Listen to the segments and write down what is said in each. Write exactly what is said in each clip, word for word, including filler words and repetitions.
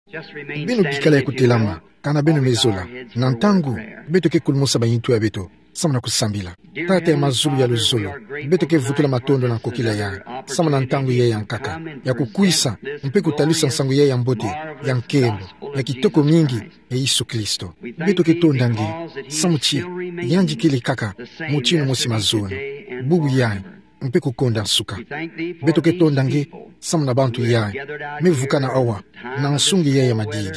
Beno bikala ya kutelama, kana beno mezola, nantangu, beto ke kulmusa bayintu ya beto, samana kusambila. Tate ya mazulu ya luzolo, beto ke vutula matondo na kokila ya, samana nantangu ya yankaka, ya kukuisa, mpe kutalisa nsangu ya yambote, ya nkembo, ya kitoko mingi, ya Yesu Kristo. Beto ke tondangi, samuchi, yanji kili kaka, muchino mosi mazoni, bubu ya, mpe kukonda nsuka. Beto ke tondangi, samana bantu ya, me vukana awa, na nsungi ya ya madidi.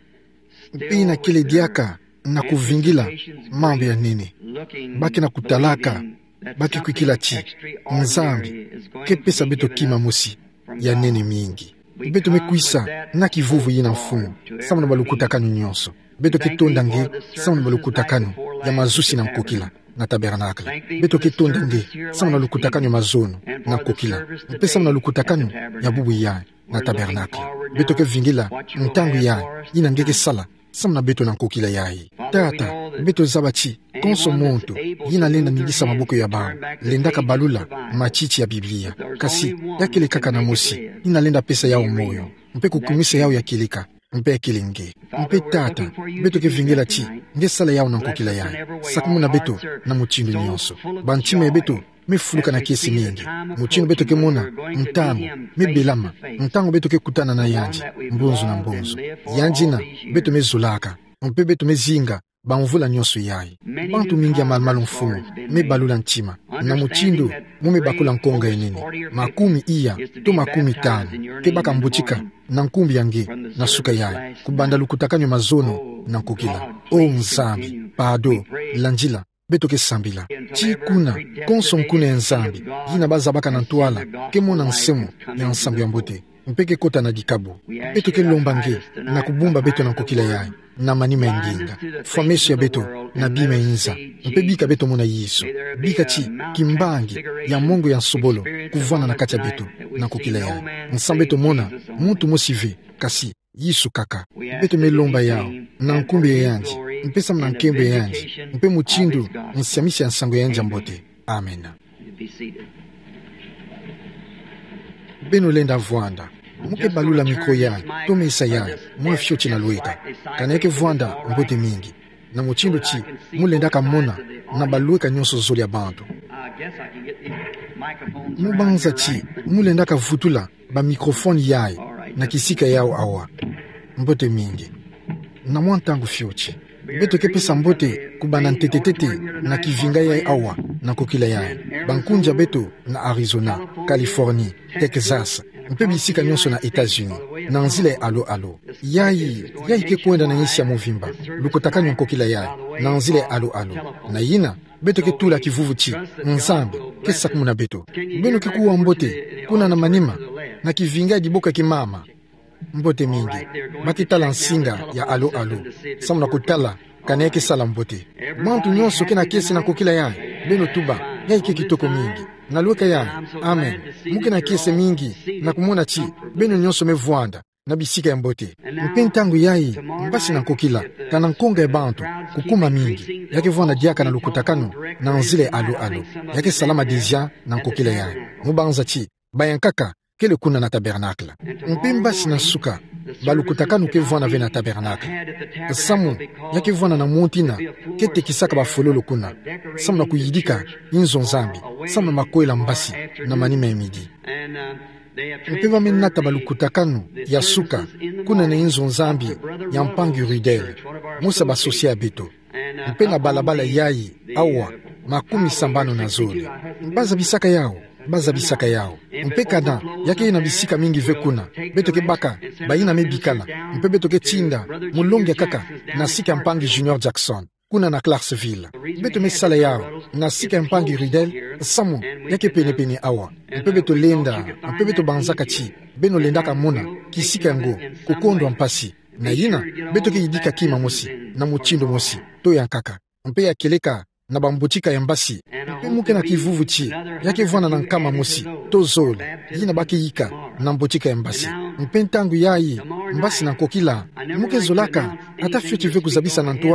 Mpe na kile diaka, na kuvingila, mambo ya nini. Baki na kutalaka, baki kuikila chi, nzambi, ke pesa beto kima musi, ya nene mingi. Beto mekuisa, na kivuvu yina mfumu, samana balukuta kanu nyonso. Beto ke tondangi, samana balukuta kanu, ya mazusi na mkokila, na tabernakla. Beto ke tondangi, samana lukuta kanu ya mazono, na mkokila. Mpe samana lukuta kanu, ya bubu ya, na tabernakla. Beto ke vingila, ntangu ya, yina ngeke sala, samana beto na mkokila yai. Tata, beto zabachi, konso monto, yina lenda nilisa maboko ya bao, lendaka balula, machichi ya Biblia. Kasi, ya kile kaka na mosi, yina lenda pesa yao moyo, mpe kukumisa yao ya kilika, mpe kilenge. Mpe tata, beto ke vingela chi, nge sala yao na mkokila yai. Sakumu na beto, na muchindu nyonso. Banchime beto, me fuluka na kiesi mingi. Muchino beto ke mona, mtango, me belama, mtango beto ke kutana na yanji, mbonzo na mbonzo. Yanjina, beto me zulaka, mpe beto me zinga, banvula nyonso yai. Bantu mingi ya malmalu mfumu, me balula nchima. Na muchindo, mume bakula nkonga enini. Makumi iya, to makumi tano. Ke baka mbuchika, na nkumbi yange, na suka yai. Kubanda lukutakanyo mazono, na nkokila. O nzambi, pado, lanjila, beto ke sambila. Chi kuna, konso mkune nzambi. Yina baza baka na ntuala, ke mona nsemu, ya nsambi ya mbote. Mpeke kota na dikabu. Beto ke lombange, na kubumba beto na nkokila yai. Na manima inginga. Famesu ya beto, na bima inza. Mpe bika beto mona yiso. Bika chi, kimbangi, ya mongo ya nsobolo, kuvana na kacha beto, na kukila yai. Nsam beto mona, muntu mosive, kasi, yiso kaka. Beto me lomba yao, na nkumbi ya yanji. Mpe sam na nkembe ya yanji. Mpe muchindu, nsiamisi ya nsango ya yanja mbote. Amen. Beno lenda vuanda. Muke balula mikro yai, tome isa yai, mwa fyochi na lueka. Kaneke vuanda mbote mingi. Na muchindo chi, mulenda kamona, na balueka nyonso zoli ya bantu. Mubanza chi, mulenda ka vutula, ba mikrofoni yai, na kisika yao awa. Mbote mingi. Na mwantangu fyochi. Beto kepesa mbote kubana ntetetete na kivinga yai awa, na kokila yai. Bankunja beto na Arizona, California, Texas, mpe bisika nyonso na Etats-Unis, na nzile alo alo. Yai, yai ke kuenda na nyesi ya movimba, lukotakanyo nkokila yai, na nzile alo alo. Na yina, beto ke tula kivuvu chi, nzambi, ke sakumuna beto. Beno ke kuwa mbote, kuna na manima, na kivinga diboka kimama. Mbote mingi, bakitala nsinga ya alo alo, samu na kutala, kaneke sala mbote. Bantu nyonso ke na kesi na kokila yai, beno tuba, yai ke kitoko mingi. Na lueka yai, amen. Muke na kiese mingi, na kumona chi, beno nyonso me vuanda, na bisika ya mbote. Mpentangu yai, mbasi na kokila, kana nkonga ya bantu, kukuma mingi. Yake vuanda diaka na lukutakano, na nzile alo alo. Yake salama dizia, na nkokila yai. Mubanza chi, bayankaka, kele kuna na tabernakla. Mpe mbasi na suka, balukutakano ke vuanda ve na tabernakla. Samu, yake vuanda na montina, kete kisaka ba fololo kuna. Samu na kuyidika, inzo nzambi. Samu na makoela mbasi, na manima ya midi. Mpe vame nata balukutakano, ya suka, kuna na inzo nzambi, ya mpangi rudel. Musa basosia beto. Mpe na balabala yai, awa, makumi sambano na zoli. Baza bisaka yao. Baza bisaka yao. Mpe kada, yake ina bisika mingi ve kuna. Beto ke baka, baina me bikala. Mpe beto ke tinda, mulonge kaka, na sika mpangi Junior Jackson. Kuna na Clarksville. Beto me sala yao, na sika mpangi Ridel, samu, yake pene pene awa. Mpe beto lenda, mpe beto banzaka chi, beno lendaka mona, kisika ngo, kukondo mpasi. Na yina, beto ke yidika kima mosi, na muchindo mosi, to ya kaka. Mpe ya keleka, na bambuchika ya mbasi. Mpe muke na kivuvu chi, yake vwana na nkama mosi, to zoli, yina baki yika, na mbuchika ya mbasi. Mpe ntangu yai, mbasi na kokila, muke zolaka, ata fyote ve kuzabisa na ntuala,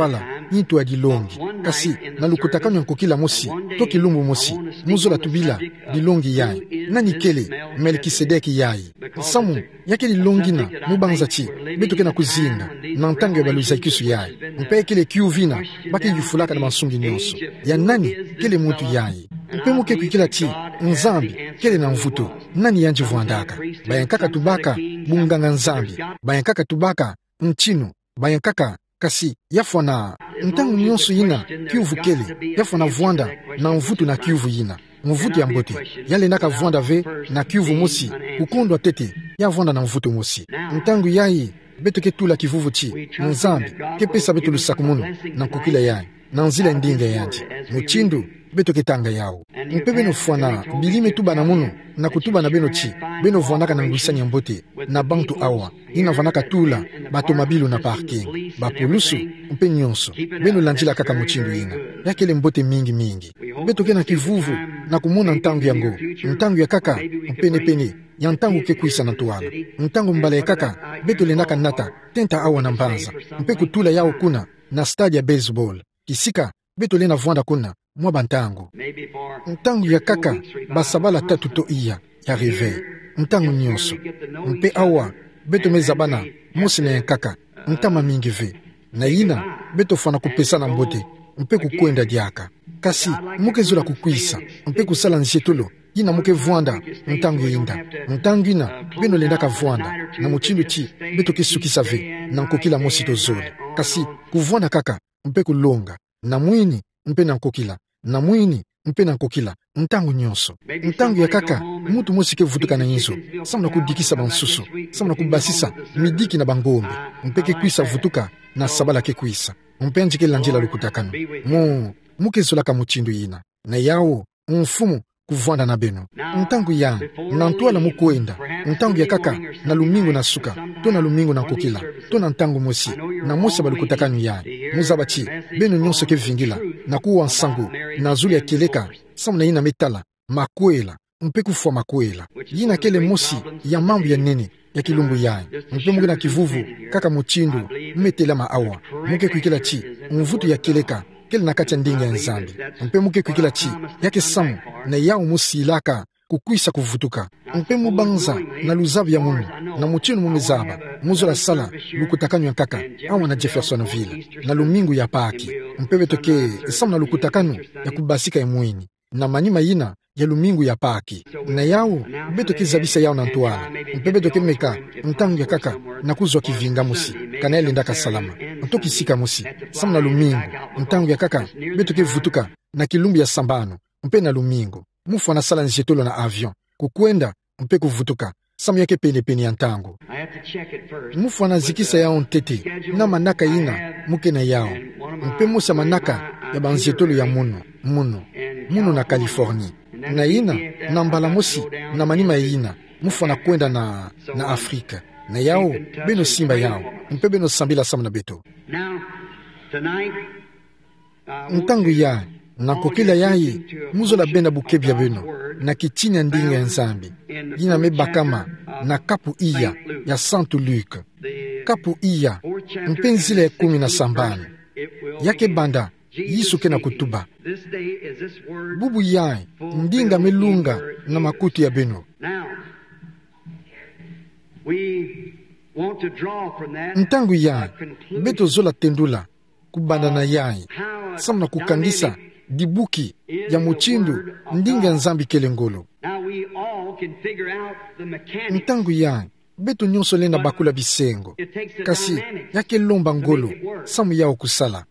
yintu adi longi kasi na lukutakano nkokila mosi to kilumbu mosi muzola tubila di longi yai nani kele Melkisedeki yai samu yake li longi na mubanza chi beto kena kuzinga na ntango ya baluza ikisu yai mpe kele kiuvina baki yufulaka na masungi nyonso ya nani kele mutu yai mpe muke kukila chi nzambi kele na mvuto nani yanji vuandaka bayankaka tubaka bunganga nzambi bayankaka tubaka nchino bayankaka kasi yafwana ntangu nyonso yina kiuvu kele yafwana vuanda na mvuto na kiuvu yina mvuto ya mbote yale naka vuanda ve na kiuvu mosi kukondwa tete ya vuanda na mvuto mosi ntangu yai beto ke tula kivuvu chi nzambi ke pesa beto lusakumuno na nkokila yai na nzila ndinga yanji muchindu beto ke tanga yao mpe beno fwana bilime tuba na muno na kutuba na beno chi beno vuandaka na ngwisani ya mbote na bantu awa ina vanaka tula bato mabilu na parking bapulusu mpe nyonso beno lanjila kaka muchindu ina yakele mbote mingi mingi beto ke na kivuvu na kumona ntangu yango ntangu ya kaka mpene pene ya ntangu ke kuisa na tuala ntangu mbala ya kaka beto lendaka nata tenta awa na mbanza mpe kutula yao kuna na stadi ya baseball kisika beto lena vuanda kuna mwa bantango ntangu ya kaka basabala tatu to iya ya reveil ntangu nyonso mpe awa beto mezabana mosi na ya kaka ntama mingi ve na ina beto fana kupesa na mbote mpe kukwenda diaka kasi muke zula kukwisa mpe kusala nsietolo yina muke vuanda ntangu yinda ntangu ina beno lendaka vuanda na muchindu chi beto kisukisa ve na nkokila mosi to zole kasi kuvuanda kaka mpe kulonga na mwini mpe na nkokila na mwini mpe na nkokila ntangu nyonso ntangu ya kaka mutu mosi ke vutuka na yinzo samna kudikisa bansusu samna kubasisa midiki na bangombe mpe ke kuisa vutuka na sabala ke kuisa mpe njike lanjila lukutakano mu muke zolaka muchindu yina na yao mfumu kuvwanda na beno ntangu ya na ntwala mukwenda ntangu ya kaka na lumingo na suka to na lumingo na nkokila to na ntangu mosi na mosi balukutakano ya muzaba chi beno nyonso ke vingila na kuwa nsangu na zuli ya keleka samu na yina metala makwela mpe kufwa makwela yina kele mosi ya mambu ya nene ya kilumbu ya mpe muke na kivuvu kaka muchindu metela maawa muke kuikila chi mvutu ya keleka kele nakacha ndinga ya nzambi mpe muke kuikila chi yake samu na yao musilaka kukwisa kuvutuka mpe mubanza na luzabu ya munu na muchinu mumezaba muzola sala lukutakano ya kaka awa na Jeffersonville na lumingu ya paki mpe betoke samu na lukutakano ya kubasika ya mwini na manima yina ya lumingu ya paki na yao betoke zabisa yao na ntuala mpe betoke meka ntangu ya kaka na kuzwa kivinga musi kana yale ndaka salama ntoki sika musi samu na lumingu ntangu ya kaka betoke vutuka na kilumbi ya sambano mpe na lumingu mufu na sala njetolo na avion kukwenda mpe kuvutuka samu yake pene pene ya ntango mufu anazikisa yao ntete na manaka yina muke na yao mpe musa manaka ya banzetolo ya muno muno muno na Californie na yina na mbala mosi na manima yina mufu anakwenda na na Afrika na yao beno simba yao mpe beno sambila samu na beto ntangu ya na kokila yai muzola benda bukebya beno na kichini ya ndinga ya nzambi yina mebakama na kapu iya ya Saint Luc kapu iya mpenzile ya kumi na sambani yake banda yisuke na kutuba bubu yai ndinga melunga na makutu ya beno ntangu yai beto zola tendula kubanda na yai samna kukangisa dibuki ya muchindu ndinga nzambi kele ngolo ntangu ya beto nyonso lena bakula bisengo kasi yake lomba ngolo samu yao kusala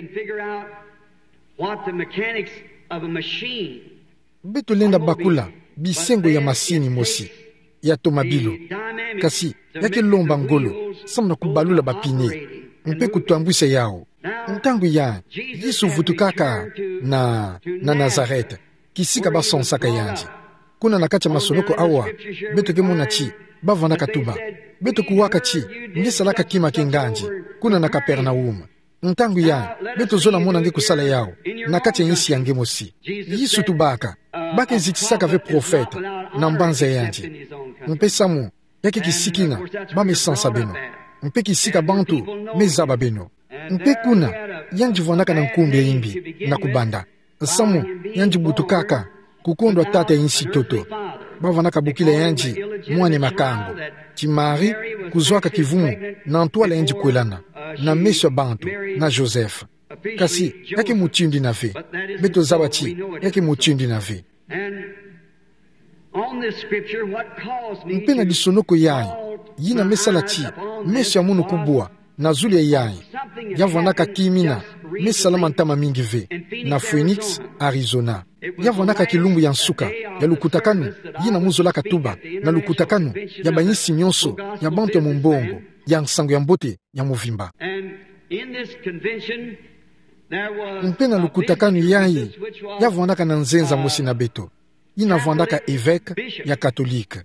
beto lenda bakula bisengo ya masini mosi ya tomabilo kasi yake lomba ngolo samu na kubalula bapine mpe kutwambwisa yao ntangu ya Yesu vutukaka na na Nazareth kisika basonsaka yanji kuna nakacha masonoko awa beto kemuna chi bavana katuba beto kuwaka chi ndisalaka kima kinganji kuna na Kapernaum ntangu ya beto zona mona nge kusala yao nakacha yisi yange mosi Yesu tubaka bake zitisaka ve profete na mbanza yanji mpe samu yake kisikina ba mesansa beno mpe kisika bantu mezaba beno mpe kuna yanji vwanaka na nkumbi ya imbi na kubanda. Samu yanji butukaka kukondwa tata insi toto. Bavwanaka bukile yanji mwane makango. Timari kuzwaka kivumu na ntwala yanji kwelana. Na meswa bantu na Joseph. Kasi yake muchindi na ve. Beto zawachi yake muchindi na ve. Mpena disonoko yai. Yina mesalati meswa munu kubua. Na zuli yai. Yavwanaka kimina mesalama ntama mingi ve. Na Phoenix, Arizona. Yavwanaka kilumbu ya nsuka ya lukutakanu yina muzolaka tuba na lukutakanu ya banyisi nyonso ya bantu ya mumbongo ya nsango ya mbote ya muvimba. Mpena lukutakanu yayi yavwanaka na nzenza mosi na beto yina vwandaka évêque ya katolike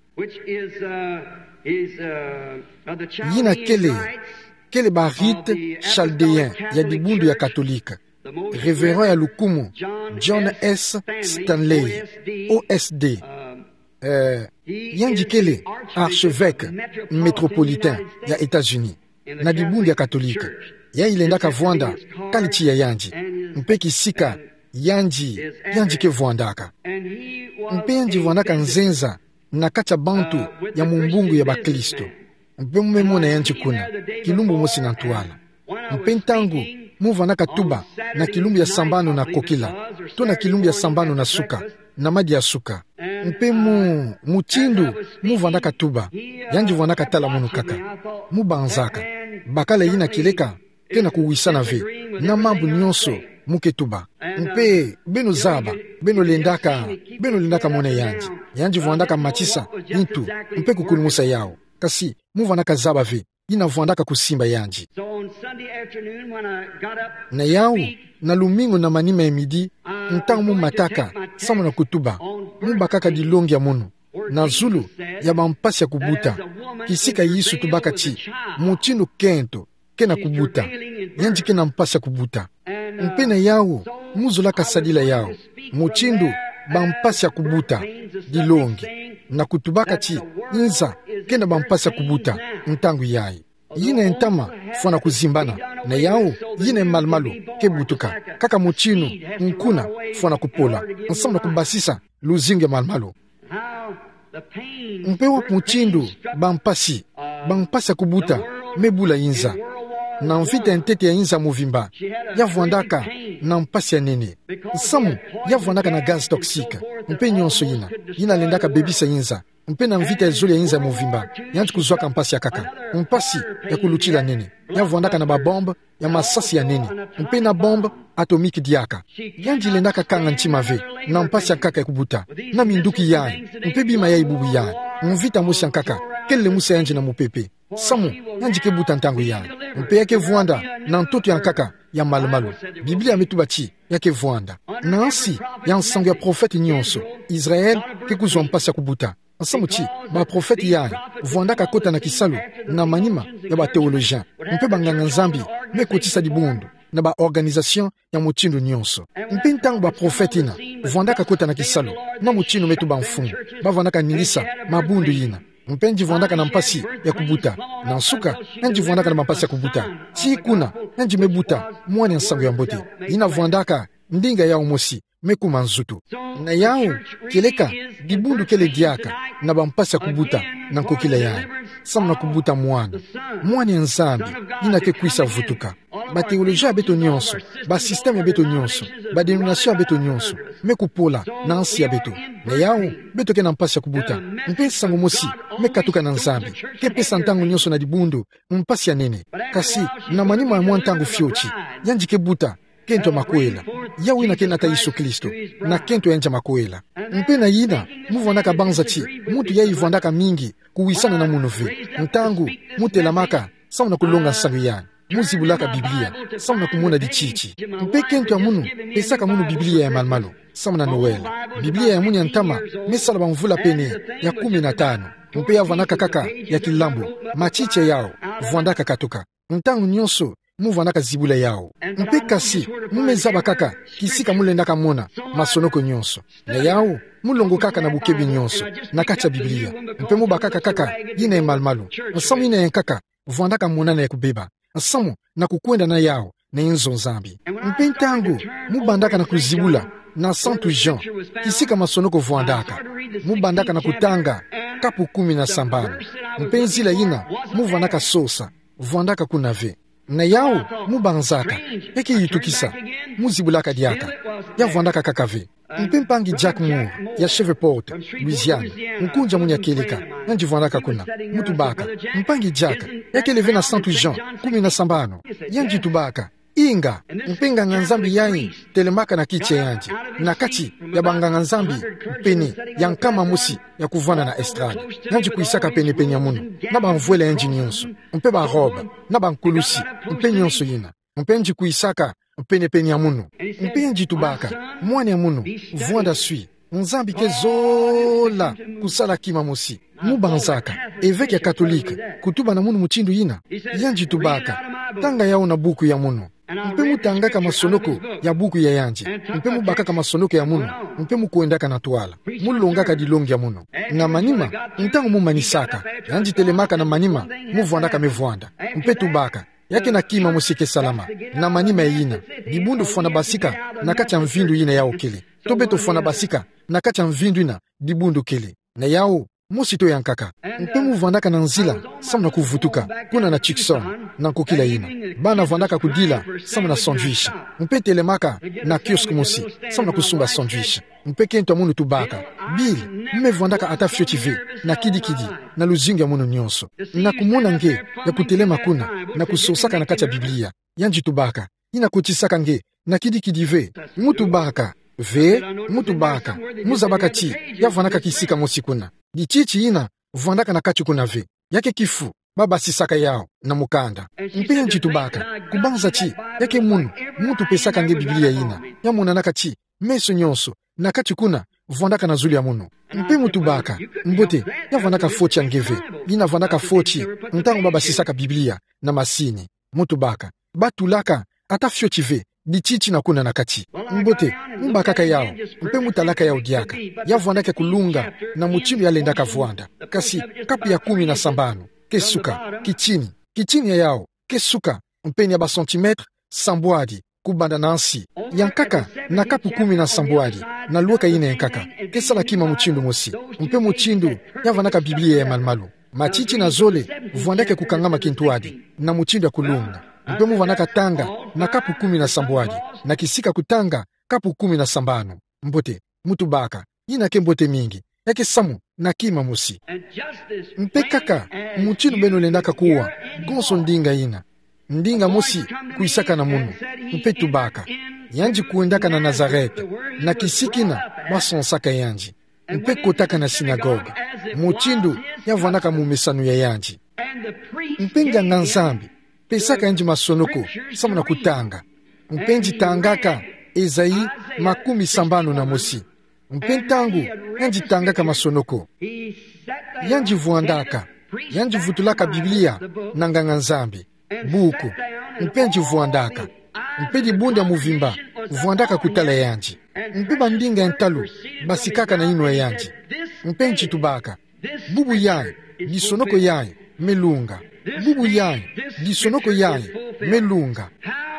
yina kele kele ba rite chaldéen ya dibundu ya katolike. Révérend ya lukumu John S. Stanley O S D euh, yanji kele archevêque métropolitain ya États-Unis na dibundu ya katolike ya ilendaka vwanda kalichi ya yanji mpe kisika yanji yanji ke vwandaka mpe yanji vwandaka nzenza na kacha bantu ya mumbungu ya baklisto mpe mumemona yanji kuna kilumbu mosi na ntwala mpe ntangu muvwanaka tuba na kilumbu ya sambano na kokila to na kilumbu ya sambano na suka na madi ya suka mpe mu muchindu muvwanaka tuba yanji vwanaka tala munu kaka mubanzaka bakala yina kileka kena kuwisana ve na mambu nyonso muke tuba mpe beno zaba beno lendaka beno lendaka mone yanji yanji vwandaka machisa intu mpe kukulumusa yao kasi muvwanaka zaba ve yina vwandaka kusimba yanji na yao na lumingo na manima ya midi ntang mu mataka samu na kutuba mu bakaka dilongi ya munu na zulu ya bampasi ya kubuta kisika yisu tubaka chi muchindu kento kena kubuta yanji kena mpasi ya kubuta mpena yao muzulaka sadila yao muchindu bampasi ya kubuta dilongi na kutubaka chi inza kena bampasi ya kubuta ntangu yayi yine entama fwana kuzimbana na yao yine malmalu kebutuka kaka muchinu nkuna fwana kupola nsamna kubasisa luzinge malmalu mpewa muchindu bampasi bampasi ya kubuta mebula inza na mvita ntete ya inza muvimba yavwandaka na mpasi ya nene samu yavwandaka na gaz toxique mpe nyonso yina yina lendaka bebisa inza mpe na mvita ya zoli ya inza muvimba yanji kuzwaka mpasi ya kaka mpasi ya kuluchila nene yavwandaka na babombe ya masasi ya nene mpe na bombe atomiki diaka yanji lendaka kanga nchima ve na mpasi ya kaka ya kubuta na minduki yae mpe bima ya ibubu yae mvita mosi ya kaka kele musa yanji na mupepe samu yanji kebuta ntango yae mpe yake vwanda na ntoto ya kaka ya malumalu Biblia metubachi yake vwanda na ansi ya nsango ya profeti nyonso Israel kekuzwa mpasi ya kubuta Asamuchi, ba profeti yae, vwandaka kota na kisalu, na manima ya ba teologien, mpe banganga nzambi, me kotisa dibundu, na ba organisation ya muchindu nyonso. Mpe ntango ba profeti na, vwandaka kota na kisalu, na muchindu metu ba mfumu, ba vwandaka nilisa, mabundu yina. Mpe nji vwandaka na mpasi ya kubuta, na nsuka, nji vwandaka na mpasi ya kubuta. Si kuna, nji mebuta, mwani nsango ya mbote, ina vwandaka, ndinga ya umosi, meku manzutu. Na yao, keleka, dibundu kele diaka, na bampasi ya kubuta, na nkokila yae. Sam na kubuta mwani. Mwani nzambi, ina ke kuisa vutuka. Ba teolojia beto nyonso, ba systeme beto nyonso, ba denomination beto nyonso, meku pola, na ansi ya beto. Na yao, beto ke na mpasi ya kubuta. Mpe sango mosi, mekatuka na nzambi. Kepe santango nyonso na dibundu, mpasi ya nene. Kasi, na manima ya mwantango fiochi, yanji ke buta, kento makuela. Yawe na kena ta Yesu Kristo na kento enja makuela. Mpe na yina muvwandaka banza chi mutu ya ivwandaka mingi kuwisana na munuve. Ntangu mutelamaka sauna kulonga nsangu yani. Muzibulaka Biblia sauna kumona di chichi. Mpe kento ya munu pesaka munu Biblia ya malmalo sauna Noel. Biblia ya muni ya ntama mesala bamvula pene ya kumi na tano. Mpe ya vwanaka kaka ya kilambu machiche yao vwandaka katoka. Ntangu nyonso muvwandaka zibula yao. Mpe kasi mumezaba kaka kisika mulendaka mona masonoko nyonso. Na yao mulongo kaka na bukebi nyonso na kacha Biblia. Mpe mubakaka kaka yina malmalu. Nsamu yina yenkaka vwandaka mona na ya kubeba. Nsamu na kukwenda na yao na inzo nzambi. Mpentangu mubandaka na kuzibula na Santo Jean kisika masonoko vuandaka mubandaka na kutanga kapu kumi na sambano mpenzi la ina muvandaka sosa vuandaka kunave na yao mubanzaka eke yitukisa muzibulaka diaka ya vuandaka kakave mpempangi Jack Moore ya Shreveport, Louisiana mkunja mwenye keleka nanji vuandaka kuna mutubaka mpangi Jack yake leve na Santo Jean kumi na sambano yanji tubaka inga mpenga nganzambi yayi telemaka na kiche yanji na kati ya banga nganzambi pene ya nkama musi ya kuvana na estrade yanji kuisaka pene pene ya munu na banvuele yanji nyonso mpe ba roba na bankulusi mpe nyonso yina mpe nji kuisaka pene pene ya munu mpe yanji tubaka mwane ya munu vuanda sui nzambi ke zola kusala kima musi mubanzaka eveke ya katolika kutuba na munu muchindu yina yanji tubaka tanga yao na buku ya munu mpe mutangaka masonoko ya buku ya yanji mpe mubakaka masonoko ya munu mpe mukuendaka na tuala mulongaka dilongi ya munu na manima ntango mumanisaka yanji telemaka na manima muvuandaka mevuanda mpe tubaka yake na kima musike salama na manima yina dibundu fona basika na kacha mvindu yina yao kele tobeto fona basika na kacha mvindu yina dibundu kele na yao musito yankaka mpe muvandaka na nzila samu na kuvutuka kuna na Chickson na kukila ina bana vandaka kudila samu na sandwich mpe telemaka na kiosk musi samu na kusumba sandwich mpe kento munu tubaka bili mme vandaka ata fyotive na kidi kidi na luzingi ya munu nyonso na kumuna nge ya kutelema kuna na kusosaka na kacha Biblia yanji tubaka ina kuchisaka nge na kidi kidi ve mutubaka ve mutubaka muzabaka chi ya vandaka kisika musi kuna di chichi ina vuandaka na kachu kuna ve yake kifu baba sisaka yao na mukanda mpe yanji tubaka kubanza chi yake munu mutu pesaka nge Biblia ina ya munanaka chi meso nyonso na kachu kuna vuandaka na zuli ya munu mpe mutubaka mbote ya vuandaka fochi ya ngeve ina vuandaka fochi ntango baba sisaka Biblia na masini mutubaka batulaka ata fyochi ve di chichi na kuna na kachi mbote mbakaka yao mpe mutalaka yao diaka ya vuandaka kulunga na muchimbi ya lendaka vuanda kasi kapu ya kumi na sambano kesuka kichini kichini ya yao kesuka mpeni ya ba centimetre sambwadi kubanda nansi yankaka na kapu kumi na sambwadi na luoka ine yankaka kesala kima muchindu mosi mpe muchindu ya vanaka Biblia ya malmalu machichi na zole vuandake kukangama kintuadi na muchindu ya kulunga mpe muvanaka tanga na kapu kumi na sambwadi na kisika kutanga kapu kumi na sambano mbote mutubaka ina ke mbote mingi yake samu na kima musi mpe kaka muchinu beno lendaka kuwa gonso ndinga ina ndinga musi kuisaka na munu mpe tubaka yanji kuendaka na Nazarete na kisikina basonsaka yanji mpe kotaka na sinagoga muchindu yavanaka mumesanu ya yanji mpe nganga nzambi pesaka yanji masonoko samu na kutanga mpenji tangaka Ezayi makumi sambano na mosi mpe ntangu yanji tangaka masonoko yanji vuandaka yanji vutulaka Biblia na nganga nzambi buku mpe nji vuandaka mpe dibunda muvimba vuandaka kutala yanji mpe bandinga entalu basikaka na ino ya yanji mpe nji tubaka bubu yayi disonoko yayi melunga bubu yayi disonoko yayi melunga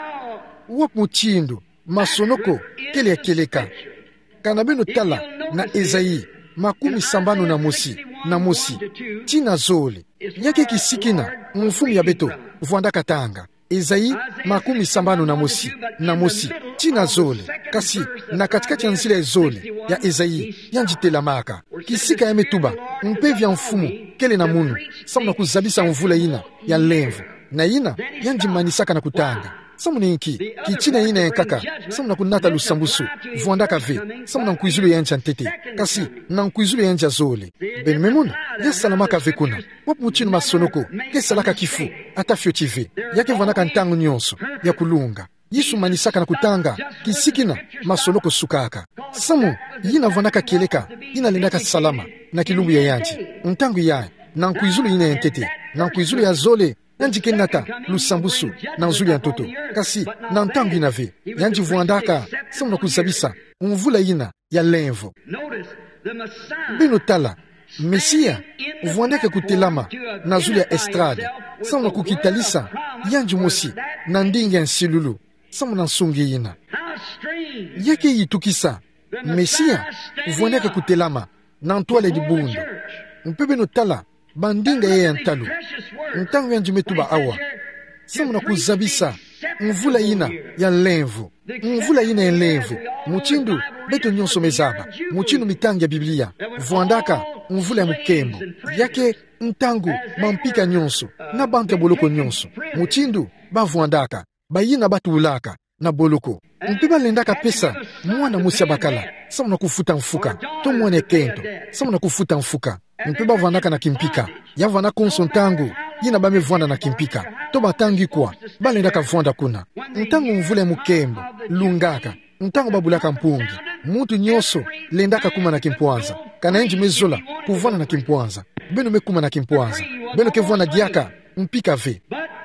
wop muchindu masonoko kele ya keleka kanabeno tala na Ezayi makumi sambano na mosi na mosi tina zole yake kisikina mfumu ya beto vuandaka tanga Ezayi makumi sambano na mosi na mosi tina zole kasi na katikati ya nzila ya zole ya Ezayi yanji telamaka kisika ya metuba mpe vya mfumu kele na munu samu na kuzabisa mvula ina ya lemvu na ina yanji manisaka na kutanga samu ninki kichina ina yankaka samu na kunata lusambusu vuandaka ve samu na nkuizulu yanji antete kasi na nkuizulu yanji azole ben memuna ya salamaka ve kuna wapu muchinu masonoko kesalaka kifu ata fyoti ve yake vuandaka ntangu nyonso ya kulunga yisu manisaka na kutanga kisikina masonoko sukaka samu yina vuandaka keleka yina lendaka salama na kilumbu ya yanji ntangu yae na nkuizulu ina yantete na nkuizulu ya zole yanji kenata lusambusu na nzuli ya ntoto kasi na ntangu inave yanji vuandaka samu na kuzabisa mvula ina ya lemvo bino tala Mesia vuandaka kutelama na zuli ya estrade samu na kukitalisa yanji mosi na ndinga nsilulu sama na nsungi ina yake yitukisa Mesia vuaneka kutelama na ntwale di bundo mpebe no tala bandinga ye ntalu ntangu yanji metuba awa sama na kuzabisa mvula ina ya lenvu mvula ina ya lenvu muchindu beto nyonso mezaba muchindu mitangi ya Biblia vuandaka mvula ya mukembo yake ntangu mampika nyonso na bantu ya boloko nyonso muchindu bavuandaka bayina batuulaka na boloko mpeba lendaka pesa mwana musia bakala sama na kufuta mfuka to mwana kento sama na kufuta mfuka mpeba vuandaka na kimpika ya vana konso ntangu yina bame vuanda na kimpika to batangi kwa balendaka vuanda kuna ntangu mvula ya mukembo lungaka ntangu babulaka mpungi mutu nyonso lendaka kuma na kimpwanza kana enji mezola kuvana na kimpwanza beno mekuma na kimpwanza beno kevuana diaka mpika ve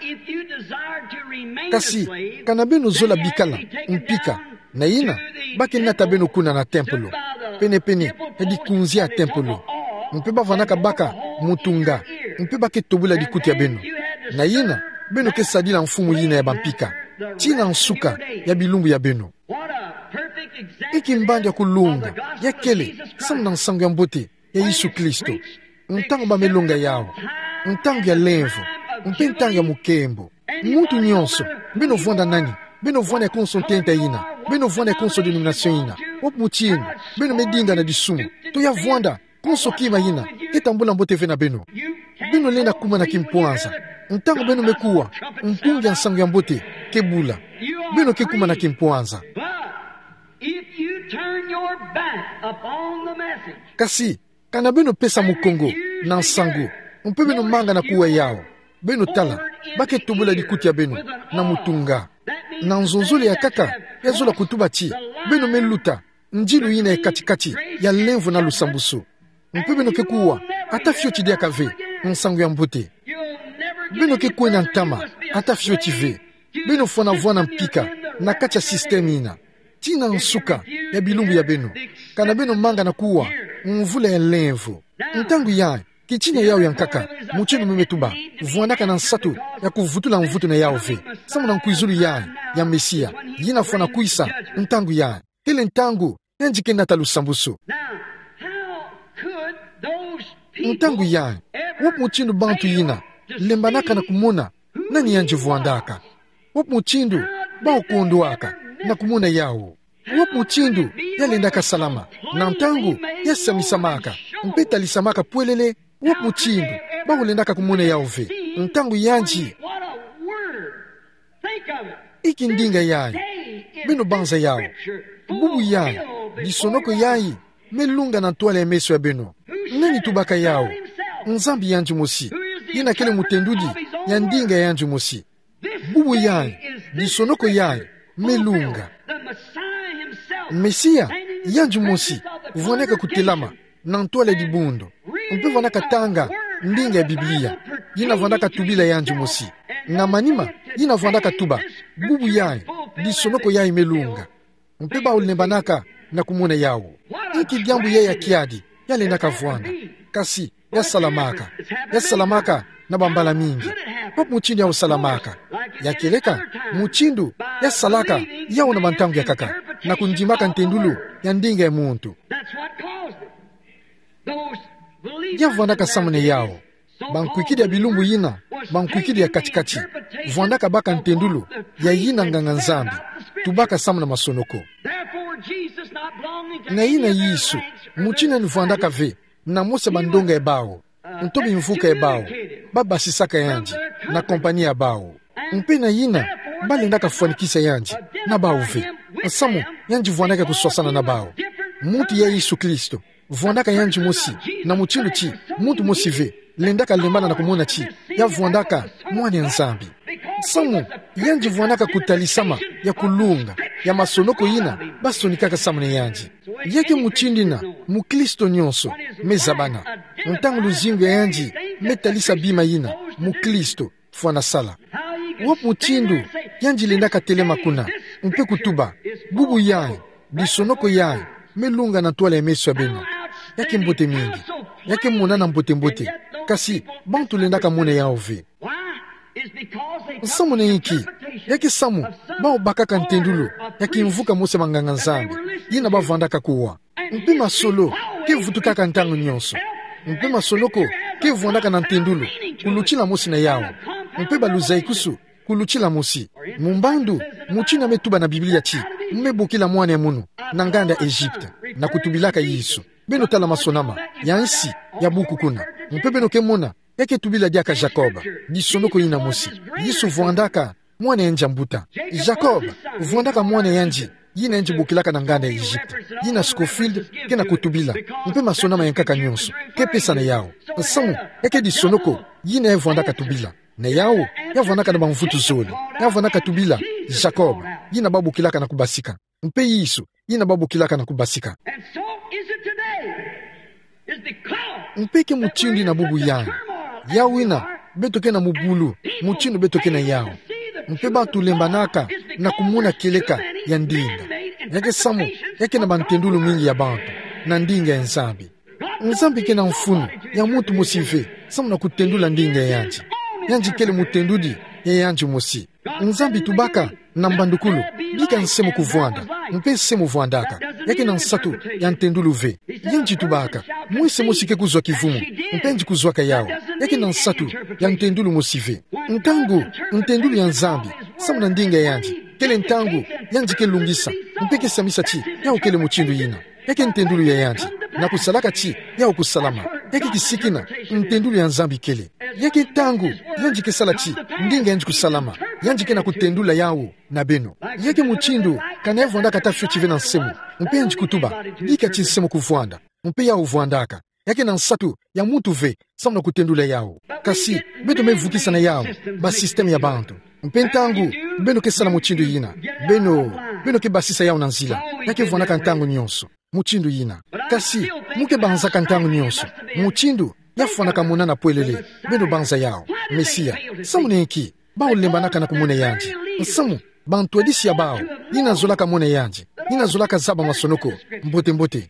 kasi kana beno zola bikala mpika na ina baki nata beno kuna na templo pene pene edi kunzia templo mpeba vanaka baka mutunga mpeba ke tobula dikuti ya beno na ina beno ke sadila mfumu yina ya bampika tina nsuka ya bilumbu ya beno iki mbandi ya kulunga ya kele sama na nsangu ya mbote ya Yesu Kristo ntangu ba melonga yao ntangu ya lenvo mpe ntangu ya mukembo mutu nyonso beno vuanda nani beno vuanda konso tenta ina beno vuanda konso denomination ina op muchinu beno medinga na disumu to ya vuanda konso kima ina etambula mbote ve na beno beno lena kuma na kimpwanza ntangu beno mekuwa mpungi ya nsangu ya mbote kebula beno ke kuma na kimpwanza kasi kana beno pesa mukongo na nsangu mpe beno manga na kuwa yao beno tala bake tobula dikuti ya beno na mutunga na nzonzole ya kaka ya zola kutuba chi beno meluta njilu ina ya katikati ya lenvu na lusambusu mpe beno kekuwa ata fio chidia kave nsangu ya mbote beno kekuwa na ntama ata fio chive beno fwana vuana mpika na kati ya sistemi ina tina nsuka ya bilumbu ya beno kana beno manga na kuwa mvula ya lenvu ntangu ya kichina yao ya nkaka muchinu memetuba vuandaka na nsatu ya kuvutula mvutu na yao ve sama na nkuizulu ya ya Mesia yina fwana kuisa ntangu ya hele ntangu yanjike nata lusambusu ntangu ya wop muchindu bantu yina lembanaka na kumuna nani yanji vuandaka wop muchindu bao kuondoaka na kumuna yao wop muchindu yalendaka salama na ntangu yasamisamaka mpeta lisamaka pwelele wop muchindu bao lendaka kumuna yao ve ntangu yanji iki ndinga yayi beno banza yao bubu yayi disonoko yayi melunga na ntwale ya meso ya beno nani tubaka yao nzambi yanji mosi yina kele mutendudi ya ndinga yanji mosi bubu yayi disonoko yayi melunga Mesia yanji mosi vuaneka kutelama na ntwale di bundo mpe vuanaka tanga ndinga ya Biblia yina vuanaka tubila yanji mosi na manima yina vuanaka tuba bubu yayi disonoko yayi melunga mpe ba ulembanaka na kumuna yao iki diambu ya ya kiadi yale naka vuanda kasi ya salamaka ya salamaka na bambala mingi pop muchindu ya usalamaka ya keleka muchindu ya salaka ya una mantangu ya kaka na kunjimaka ntendulu ya ndinga ya muntu ya vuandaka samune yao bankuikidi ya bilumbu yina bankuikidi ya katikati vuandaka baka ntendulu ya yina nganga nzambi tubaka samuna masonoko na yina yisu muchina ni vuandaka ve na mose bandonga ya bao ntobi mfuka ya bao baba sisaka yanji na kompani ya bao mpe na yina bali ndaka fuanikisa yanji na bao ve samu yanji vuandaka kuswasana na bao mutu ya Yesu Kristo vuandaka yanji mosi na muchindu chi mutu mosi ve lendaka lembana na kumona chi ya vuandaka mwani nzambi samu yanji vuandaka kutalisama ya kulunga ya masonoko yina basonikaka samune yanji yake muchindina mukristo nyonso mezabana ntangu luzingu ya yanji metalisa bima yina mukristo fwana sala wop muchindu yanji lendaka telema kuna mpe kutuba bubu yayi disonoko yayi melunga na twala ya meso ya beno yake mbote mingi yake muna na mbote mbote kasi bantu lendaka mune yao ve Samu ne iki. Yaki samu. Bao bakaka ntendulu. Yaki mvuka mose manganga nzambi. Yina ba vandaka kuwa. Mpe masolo. Ke vutukaka ntangu nyonso. Mpe masoloko. Ke vondaka na ntendulu. Kuluchila mosi na yao. Mpe baluza ikusu. Kuluchila mosi. Mumbandu. Muchina metuba na Biblia chi. Mmebukila mwane ya munu. Nanganda Egypte. Na kutubilaka Yesu. Beno tala masonama. Ya nsi. Ya buku kuna. Mpe beno kemona. Yake tubila diaka Jacob. Disonoko yina mosi. Yesu vuandaka. Mwane enja mbuta. Jacob. Vuandaka mwane yanji. Yina enji bukilaka na nganda ya Egypte. Yina Scofield. Kena kutubila. Mpe masonama yankaka nyonso. Ke pesa na yao. Samu. Yake disonoko. Yina e vuandaka tubila. Na yao. Ya vuandaka na bamvutu zoli. Ya vuandaka tubila. Jacob. Yina babu kilaka na kubasika. Mpe Yesu. Yina babu kilaka na kubasika. Mpeke muchindi na bubu yang. Yawina. Betoke na mubulu. Muchindu betoke na yao. Mpe batu lembanaka na kumuna kileka ya ndinga. Yake samu. Yake na bantendulu mingi ya bantu. Na ndinga ya nzambi. Nzambi ke na mfunu. Ya mutu musive. Samu na kutendula ndinga ya yanji. Yanji kele mutendudi ya yanji musi. Nzambi tubaka na mbandukulu. Bika nsemu kuvuanda. Mpe nsemu vuandaka. Yake na nsatu ya ntendulu ve. Yanji tubaka. Mwese musike kuzwa kivumu. Mpenji kuzwaka yao. Yake na nsatu ya ntendulu musive. Ntangu ntendulu ya nzambi. Samu na ndinga yanji. Kele ntangu yanji ke lungisa. Mpeke samisa chi yao kele muchindu yina. Yake ntendulu ya yanji. Na kusalaka chi yao kusalama. Yake kisikina ntendulu ya nzambi kele. Yake tangu yanji ke sala chi ndinga yanji kusalama. Yanji ke na kutendula yao na beno. Yake muchindu kana evo ndaka tafyo chive na nsemu. Mpe yanji kutuba dika chi nsemu kuvuanda. Mpe yao vuandaka. Yake na nsatu ya mutu ve samu na kutendula yao. Kasi beto mevukisa na yao ba sistemi ya bantu. Mpe ntangu beno ke sala muchindu yina. Beno beno ke basisa yao na nzila. Yake vuandaka ntangu nyonso. Muchindu yina. Kasi muke banzaka ntangu nyonso. Muchindu yafuanaka muna na puelele. Beno banza yao. Mesia. Samu ne iki. Bao lembanaka na kumune yanji. Samu. Bantu edisi ya bao. Yina zolaka mune yanji. Yina zolaka zaba masonoko. Mbote mbote.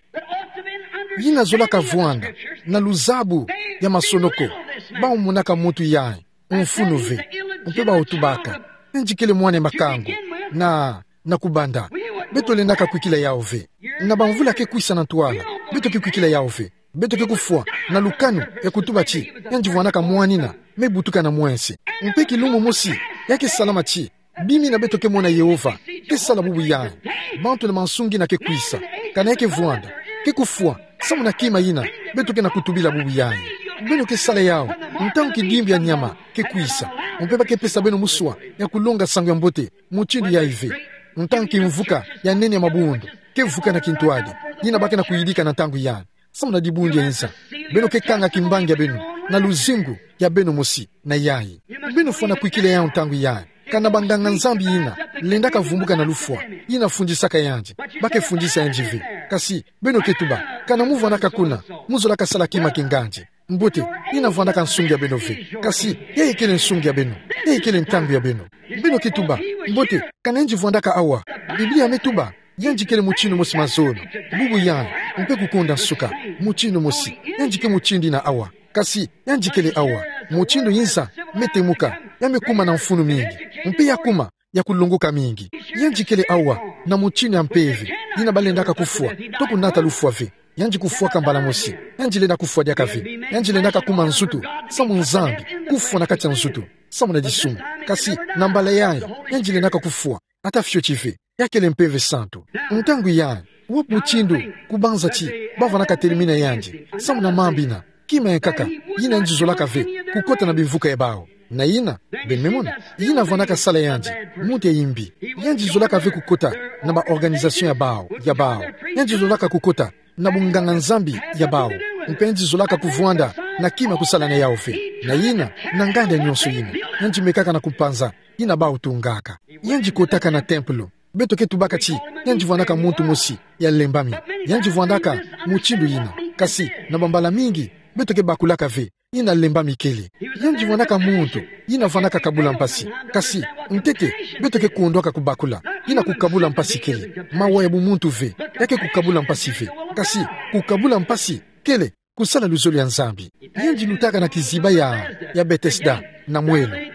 Yina zolaka vuanda. Na luzabu ya masonoko. Bao munaka mutu yai. Unfunu ve. Mpe bao tubaka. Njikele mwane makango. Na na kubanda. Beto lendaka kwikila yao ve. Na bamvula ke kuisa na tuala. Beto ke kwikila yao ve. Beto ke kufua. Na lukanu ya kutuba chi. Yanji vuanaka mwanina. Mebutuka na mwensi. Mpe kilumu musi. Yake salama chi. Bimi na beto ke mwana Yehova. Ke sala bubu yai. Bantu le mansungi na ke kuisa. Kana yake vuanda. Ke kufua. Samu na kima yina. Beto ke na kutubila bubu yai. Beno ke sala yao. Mtangu kidimbi ya nyama. Ke kuisa. Mpeba ke pesa beno musua. Ya kulonga sangu ya mbote. Muchindu ya ive. Mtangu ki mvuka ya nene ya mabundo. Ke mvuka na kintuadi. Yina bake na kuyidika na tangu ya. Samu na dibundi ya insa. Beno ke kanga kimbangi ya beno. Na luzingu ya beno musi na yai. Beno fwana kuikile ya tangu yai. Kana banganga nzambi yina. Lendaka vumbuka na lufua. Yina fundisaka yanji. Bake fundisa yanji vi. Kasi beno ketuba. Kana muvu anaka kuna. Muzo laka sala kima kinganji. Mbote, yina vuandaka nsungi ya beno ve. Kasi, yeye kele nsungi ya beno. Yeye kele ntangu ya beno. Beno ketuba. Mbote, kana enji vuandaka awa. Biblia metuba. Yanji kele muchino mosi mazono. Bubu yang. Mpe kukonda nsuka. Muchino mosi. Yanji ke muchindi na awa. Kasi, yanji kele awa. Muchindo yinsa. Mete muka. Yame kuma na mfunu mingi. Mpe ya kuma. Ya kulunguka mingi. Yanji kele awa. Na muchino ya mpevi. Yina balendaka kufua. Toku nata lufua ve. Yanji kufua kambala mosi. Yanji lenda kufua diaka ve. Yanji lenda kakuma nzutu. Samu nzambi. Kufua na kati ya nzutu. Samu na disumu. Kasi, nambala yanyi. Yanji lenda kakufua. Ata fio chive. Yakele mpeve santo. Ntangu yanyi. Wapu chindu. Kubanza chi. Bava na katerimina yanji. Samu na mambina. Kima yankaka. Yina yanji zolaka ve. Kukota na bivuka ya bao. Na yina. Ben memona. Yina vanaka sala yanji. Mute yimbi. Yanji zolaka ve kukota. Na ba organizasyon ya bao. Ya bao. Yanji zolaka kukota. Na bunganga nzambi ya bao. Mpenzi zolaka kuvuanda na kima kusala na yao fe. Na yina na nganda nyonso yina. Yanji mekaka na kupanza. Yina bao tungaka. Yanji kotaka na templo. Beto ke tubaka chi. Yanji vuandaka muntu musi ya lembami. Yanji vuandaka muchindu yina. Kasi na bambala mingi. Beto ke bakulaka ve. Yina lembami kele. Yanji vuandaka muntu. Yina vuandaka kabula mpasi. Kasi mtete. Beto ke kuondoka kubakula. Yina kukabula mpasi kele. Mawa ya bumuntu ve. Yake kukabula mpasi ve. Kasi kukabula mpasi kele kusala luzolo ya nzambi. Yanji lutaka na kiziba ya ya Bethesda na mwelo.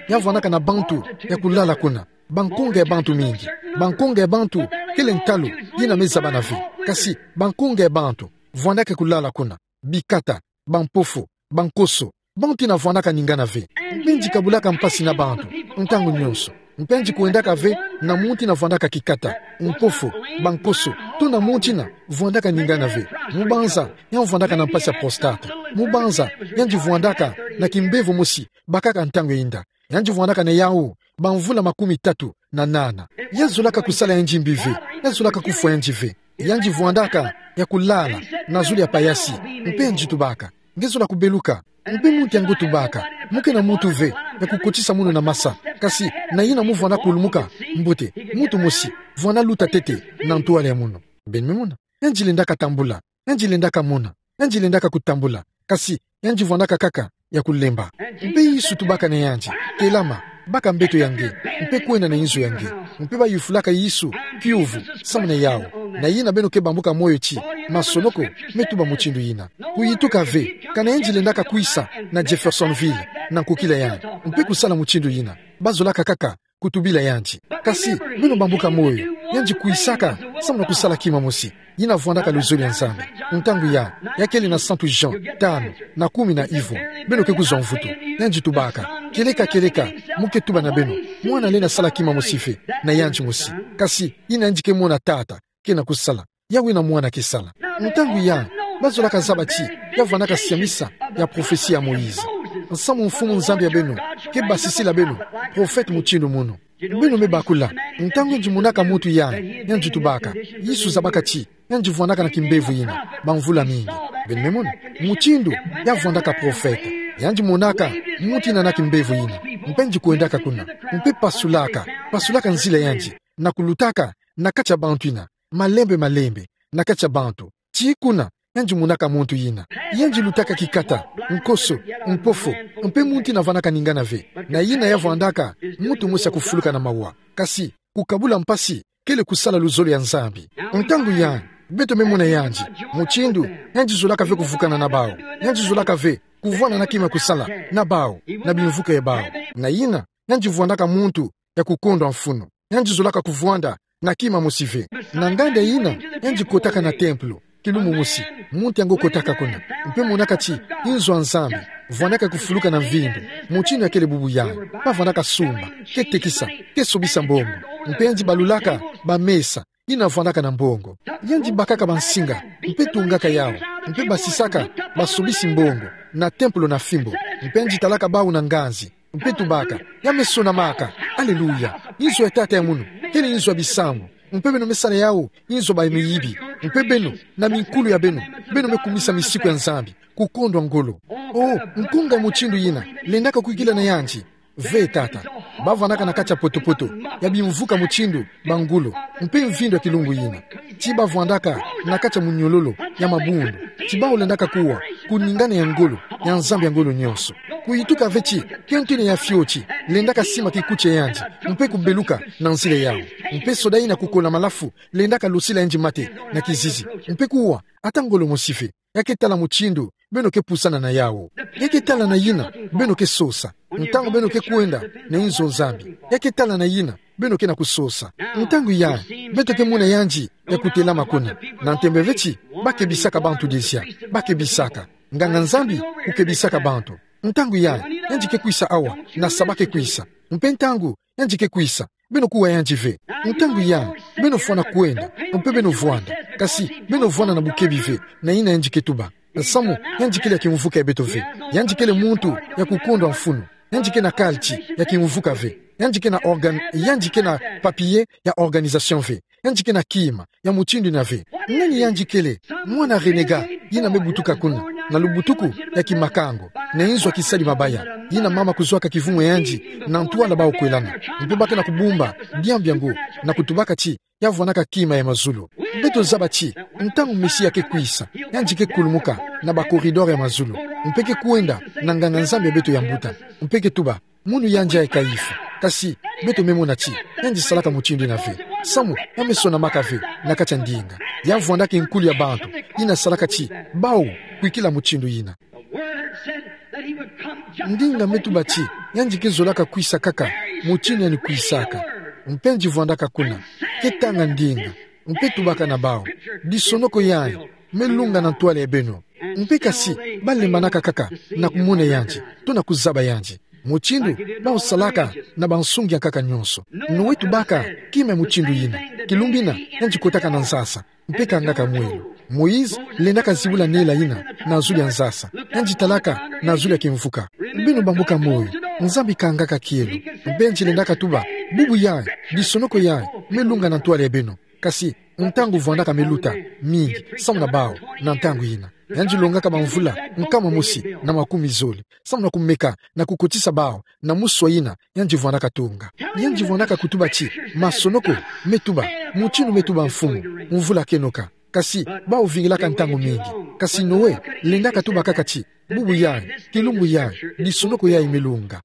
yavondaka na bantu ya kulala kuna bankunga ya bantu mingi bankunga ya bantu kile ntalu yina meza banavi kasi bankunga ya bantu vondaka kulala kuna bikata bampofu bankoso bantu ina vondaka ningana ve mpenji kabulaka mpasi na bantu ntangu nyonso mpenji kuendaka ve na muti na vondaka kikata mpofu bankoso to na muti na vondaka ningana ve mubanza yan vondaka na mpasi ya prostate mubanza yanji vondaka na kimbevu musi bakaka ntangu inda yanji vondaka na yao banvula makumi tatu na nana yazulaka kusala yanji mbive yazulaka kufu yanji ve yanji vondaka ya kulala na zuli ya payasi mpenji tubaka ngezula kubeluka mpe muti yango tubaka muke na mutu ve ya kukotisa munu na masa kasi na yina mu vona kulumuka mbute mutu musi vona luta tete na ntuale ya munu benme muna yanji lendaka tambula yanji lendaka muna yanji lendaka kutambula kasi yanji vondaka kaka ya kulemba mpe yisu tubaka na yanji kelama baka mbeto yange mpe kuena na inzo yange mpe ba yufulaka yisu kiuvu samuna yao na yina beno ke bambuka moyo chi masonoko metuba muchindu yina kuyituka ve kana yanji lendaka kuisa na Jeffersonville na kukila yanji mpe kusala muchindu yina bazolaka kaka kutubila yanji kasi beno bambuka moyo yanji kuisaka samuna kusala kima musi yina vondaka luzoli ya nzambe ntangu ya yakeli na Santo Jean tano na kumi na ivo beno ke kuzonvutu yanji tubaka keleka keleka muke tuba na beno mwana lena sala kima musife na yanji musi kasi ina yanji ke mwana tata kena kusala yawe na mwana kisala ntangu ya bazolaka zabati ya vondaka siamisa ya profesi ya Moïse nsamu mfumu nzambe ya beno ke basisi la beno profete muchindu muno beno me bakula ntangu yanji munaka mutu ya yanji tubaka yisu zabaka chi yanji vondaka na kimbevu yina banvula mingi beno me muna muchindu ya vondaka profete yanji munaka muti na nakimbevu yina mpenji kuendaka kuna mpe pasulaka pasulaka nzila yanji na kulutaka na kacha bantu ina malembe malembe na kacha bantu chi kuna yanji munaka muntu yina yanji lutaka kikata nkoso mpofu mpe muti na vanaka ningana ve na yina ya vandaka mutu musa kufuluka na mawa kasi kukabula mpasi kele kusala luzolo ya nzambi ntangu yanji beto memuna yanji muchindu yanji zulaka ve kuvukana na bao yanji zulaka ve kuvwana na kima kusala na bao na bimvuka ya bao na yina yanji vuandaka muntu ya kukondwa mfuno yanji zulaka kuvwanda na kima musive na ngande yina yanji kotaka na templo kilumu musi muntu yango kotaka kuna mpe munaka chi inzo nzambi vwanaka kufuluka na mvindu muchino ya kele bubu yangu pavwanaka sumba ketekisa kesobisa mbongo mpe yanji balulaka bamesa ina vwanaka na mbongo yanji bakaka bansinga mpe tungaka yao mpe basisaka basobisi mbongo na templo na fimbo mpe yanji talaka bau na nganzi mpe tubaka yamesona maka aleluya inzo ya tata ya munu kele inzo ya bisambu mpe beno mesana yao inzo ba miyibi mpe beno na minkulu ya beno beno mekumisa misiku ya nzambi kukondwa ngolo oh nkunga muchindu yina lendaka kuikila na yanji ve tata bavanaka na kacha potopoto ya bimvuka muchindu bangulo mpe mvindo ya kilungu yina chiba vandaka na kacha munyololo ya mabundu chiba ulendaka kuwa kuningana ya ngolo ya nzambi ya ngolo nyonso kuituka vechi kentine ya fiochi lendaka sima kikuche yanji mpe kubeluka na nzile yao mpe soda ina kukola malafu lendaka lusila yanji mate na kizizi mpe kuwa ata ngolo mosife yake tala muchindu beno ke pusana na yao yake tala na yina beno ke sosa ntango beno ke kuenda na inzo nzambi yake tala na yina beno ke na kusosa ntango ya beto ke muna yanji ya kutela makuna na ntembe vechi bake bisaka bantu desia bake bisaka nganga nzambi kuke bisaka bantu ntango ya yanji ke kuisa awa na sabake kuisa mpe ntango yanji ke kuisa beno kuwa yanji ve ntango ya beno fwana kuenda mpe beno vwanda kasi beno vwana na bukebi ve na ina yanji ke tuba samu yanji kele ya kimvuka ya beto ve yanji kele muntu ya kukondwa mfuno yanji ke na kalchi ya kimvuka ve yanji ke na organ yanji ke na papier ya organisation ve yanji ke na kima ya muchindu na ve nani yanji kele mwana renega yina mebutuka kuna na lubutuku ya kimakango na inzo kisali mabaya yina mama kuzwaka kivumo yanji na ntuala bao kwelana mpebaka na kubumba biambyango na kutubaka chi yavwanaka kima ya mazulu beto zaba chi ntangu mesi yake kuisa yanji ke kulumuka na bakoridor ya mazulu mpeke kuenda na nganga nzambi ya beto ya mbuta mpeke tuba munu yanji ya kaifu kasi beto memona chi yanji salaka muchindu na ve samu yamesona maka ve na kacha ndinga yavwandaka inkulu ya bantu ina salaka chi bao kuikila muchindu yina The word said that he would come ndinga metu bachi yanji kezolaka kuisa kaka muchini yani kuisaka mpenji vuandaka kuna ketanga ndinga mpetu baka na bao disonoko yanyi melunga na ntwale ebeno mpeka si balembanaka kaka na kumune yanji tuna kuzaba yanji muchindu ba usalaka na bansungi kaka nyonso nuwetu baka kime muchindu yina kilumbina yanji kotaka na nsasa mpeka ngaka mwelu Moïse lendaka zibula nela ina na azuli ya nzasa yanji talaka na azuli ya kimvuka mbinu bambuka moyo nzambi kangaka kielu mbenji lendaka tuba bubu yae disonoko yae melunga na ntwale ebeno kasi ntangu vuandaka meluta mingi samna bao na ntangu ina yanji longaka bamvula nkama musi na makumi zoli samna kumeka na kukotisa bao na muswa ina yanji vuandaka tunga yanji vuandaka kutuba chi masonoko metuba muchinu metuba mfumu mvula kenoka kasi bao vingilaka ntangu mingi kasi Noe lendaka tuba kaka chi bubu yae kilumbu yae disonoko yae melunga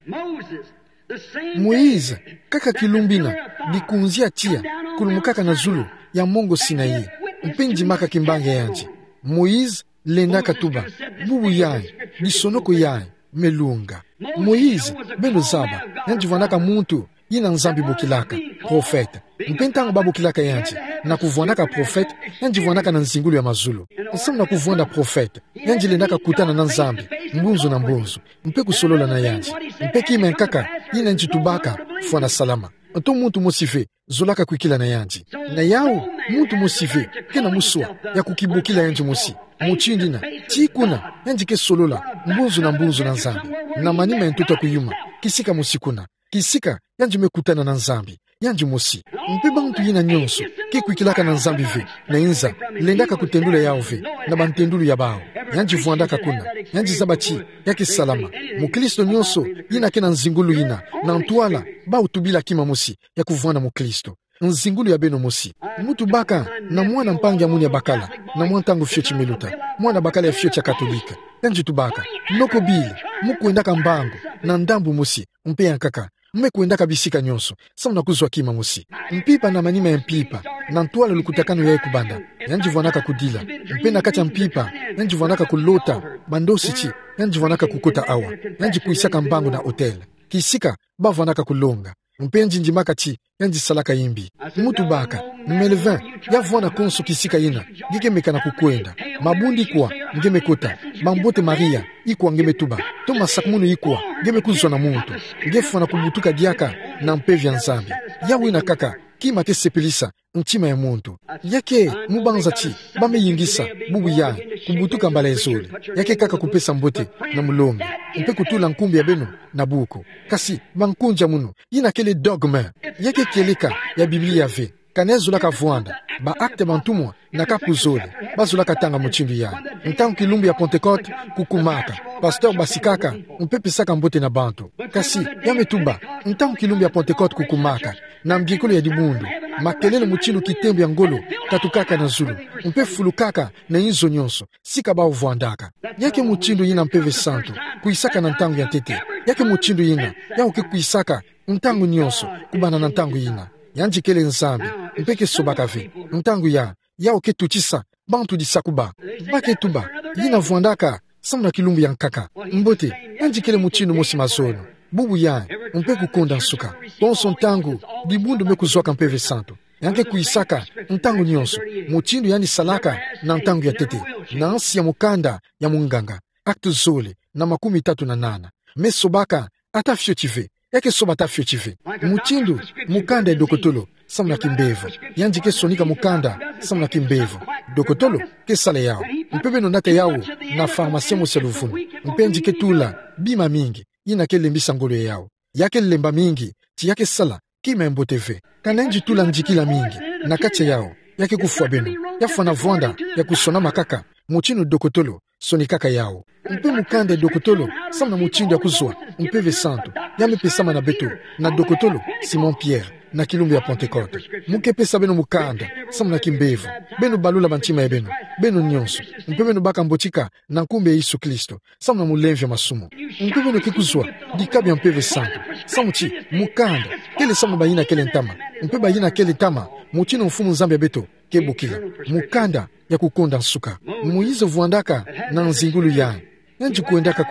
Moïse kaka kilumbina dikunzia tia kulumukaka na zulu ya mongo Sinai mpenji maka kimbange yanji Moïse lendaka tuba bubu yae disonoko yae melunga Moïse beno zaba yanji vanaka muntu yina nzambi bokilaka profeta mpentanga babokilaka yanji na kuvuanaka profeta yanji vuanaka na nzingulu ya mazulu nsam na kuvuanda profeta yanji lendaka kutana na nzambi mbunzu na mbunzu mpe kusolola na yanji mpe kime nkaka yina nji tubaka fuana salama nto muntu mosife zolaka kuikila na yanji na yao muntu mosife kena musua ya kukibukila yanji mosi muchindina chikuna yanji ke solola mbunzu na mbunzu na nzambi na manima entuta kuyuma kisika musikuna kisika yanji mekutana na nzambi yanji mosi mpe bantu yina nyonso ke kuikilaka na nzambi ve na inza lendaka kutendula yao ve na bantendulu ya bao yanji vuandaka kuna yanji zabachi yake salama mukristo nyonso yina ke na nzingulu yina na ntwala ba utubila kima mosi ya kuvuana mukristo nzingulu ya beno mosi mutu baka na mwana mpangi ya muni ya bakala na mwantangu fio chimeluta mwana bakala ya fio cha katolika yanji tubaka noko bili mukuendaka mbango na ndambu mosi mpe yankaka mmekuendaka bisika nyonso samuna kuzwa kima mosi mpipa na manima ya mpipa na ntwala lukutakano yae kubanda yanji vuanaka kudila mpe na kacha mpipa yanji vuanaka kulota bandosi chi yanji vuanaka kukota awa yanji kuisaka mbango na hotel kisika ba vuanaka kulonga mpenji njimaka chi yanji salaka imbi mutu baka mmelevin ya vuana konso kisika yina ngike mekana kukwenda mabundi kwa ngeme kota mambote Maria ikwa ngeme tuba toma sakmunu ikwa ngeme kuzwa na muntu ngefu na kubutuka diaka na mpevya nzambi yawe na kaka kima te sepelisa nchima ya muntu yake mubanza chi bame yingisa bubu ya kubutuka mbala ezole yake kaka kupesa mbote na mulongi mpe kutula nkumbi ya beno na buko kasi bankunja muno yina kele dogma yake keleka ya Biblia ve kanezulaka vuanda ba akte bantumwa na kapuzole bazulaka tanga muchindu ya ntangu kilumbu ya Pentecote kukumaka pasteur basikaka mpepesaka mbote na bantu kasi yametuba ntangu kilumbu ya Pentecote kukumaka na mbiekolo ya dibundu makelele muchindu kitembu ya ngolo katukaka na zulu mpe fulukaka na inzo nyonso sika ba uvuandaka yake muchindu yina mpeve santo kuisaka na ntangu ya tete yake muchindu yina yauke kuisaka ntangu nyonso kubana na ntangu yina yanji kele nzambi mpeke sobaka ve ntangu ya yao ke tuchisa bantu disakuba bake tuba yina vuandaka samuna kilumbu ya nkaka mbote yanji kele muchinu mosi mazono bubu ya mpe kukonda nsuka bonso ntangu dibundu mekuzwaka mpeve santo yanke kuisaka ntangu nyonso muchindu yani salaka na ntangu ya tete na ansi ya mukanda ya munganga aktu zole na makumi tatu na nana mesobaka ata fio chive yake soba ta fio chive muchindu mukanda ya dokotolo samuna kimbevo yanji ke sonika mukanda samuna kimbevo dokotolo ke sale yao mpebe nonate yao na farmasia mosi ya luvunu mpenji ke tula bima mingi yina ke lembisa ngolo yao yake lemba mingi ti yake sala kima mbote ve kanenji tula njikila mingi na kache yao yake kufua beno yafu na vuanda ya kusona makaka muchinu dokotolo sonikaka yao mpe mukanda dokotolo samuna muchindu ya kuzwa mpeve santo yame pesama na beto na dokotolo Simon Pierre na kilumbu ya Pentecote muke pesa beno mukanda samuna kimbevu beno balula banchima ya beno beno nyonso mpe beno baka mbochika na nkumbi ya Yesu Kristo samuna mulemvya masumo mpe beno kikuzwa dikabi ya mpeve santo samuchi mukanda kele samuna bayina kele ntama mpe bayina kele tama muchino mfumu nzambi ya beto kebukila mukanda ya kukonda nsuka muizo vuandaka na nzingulu ya yanji kuendaka kuna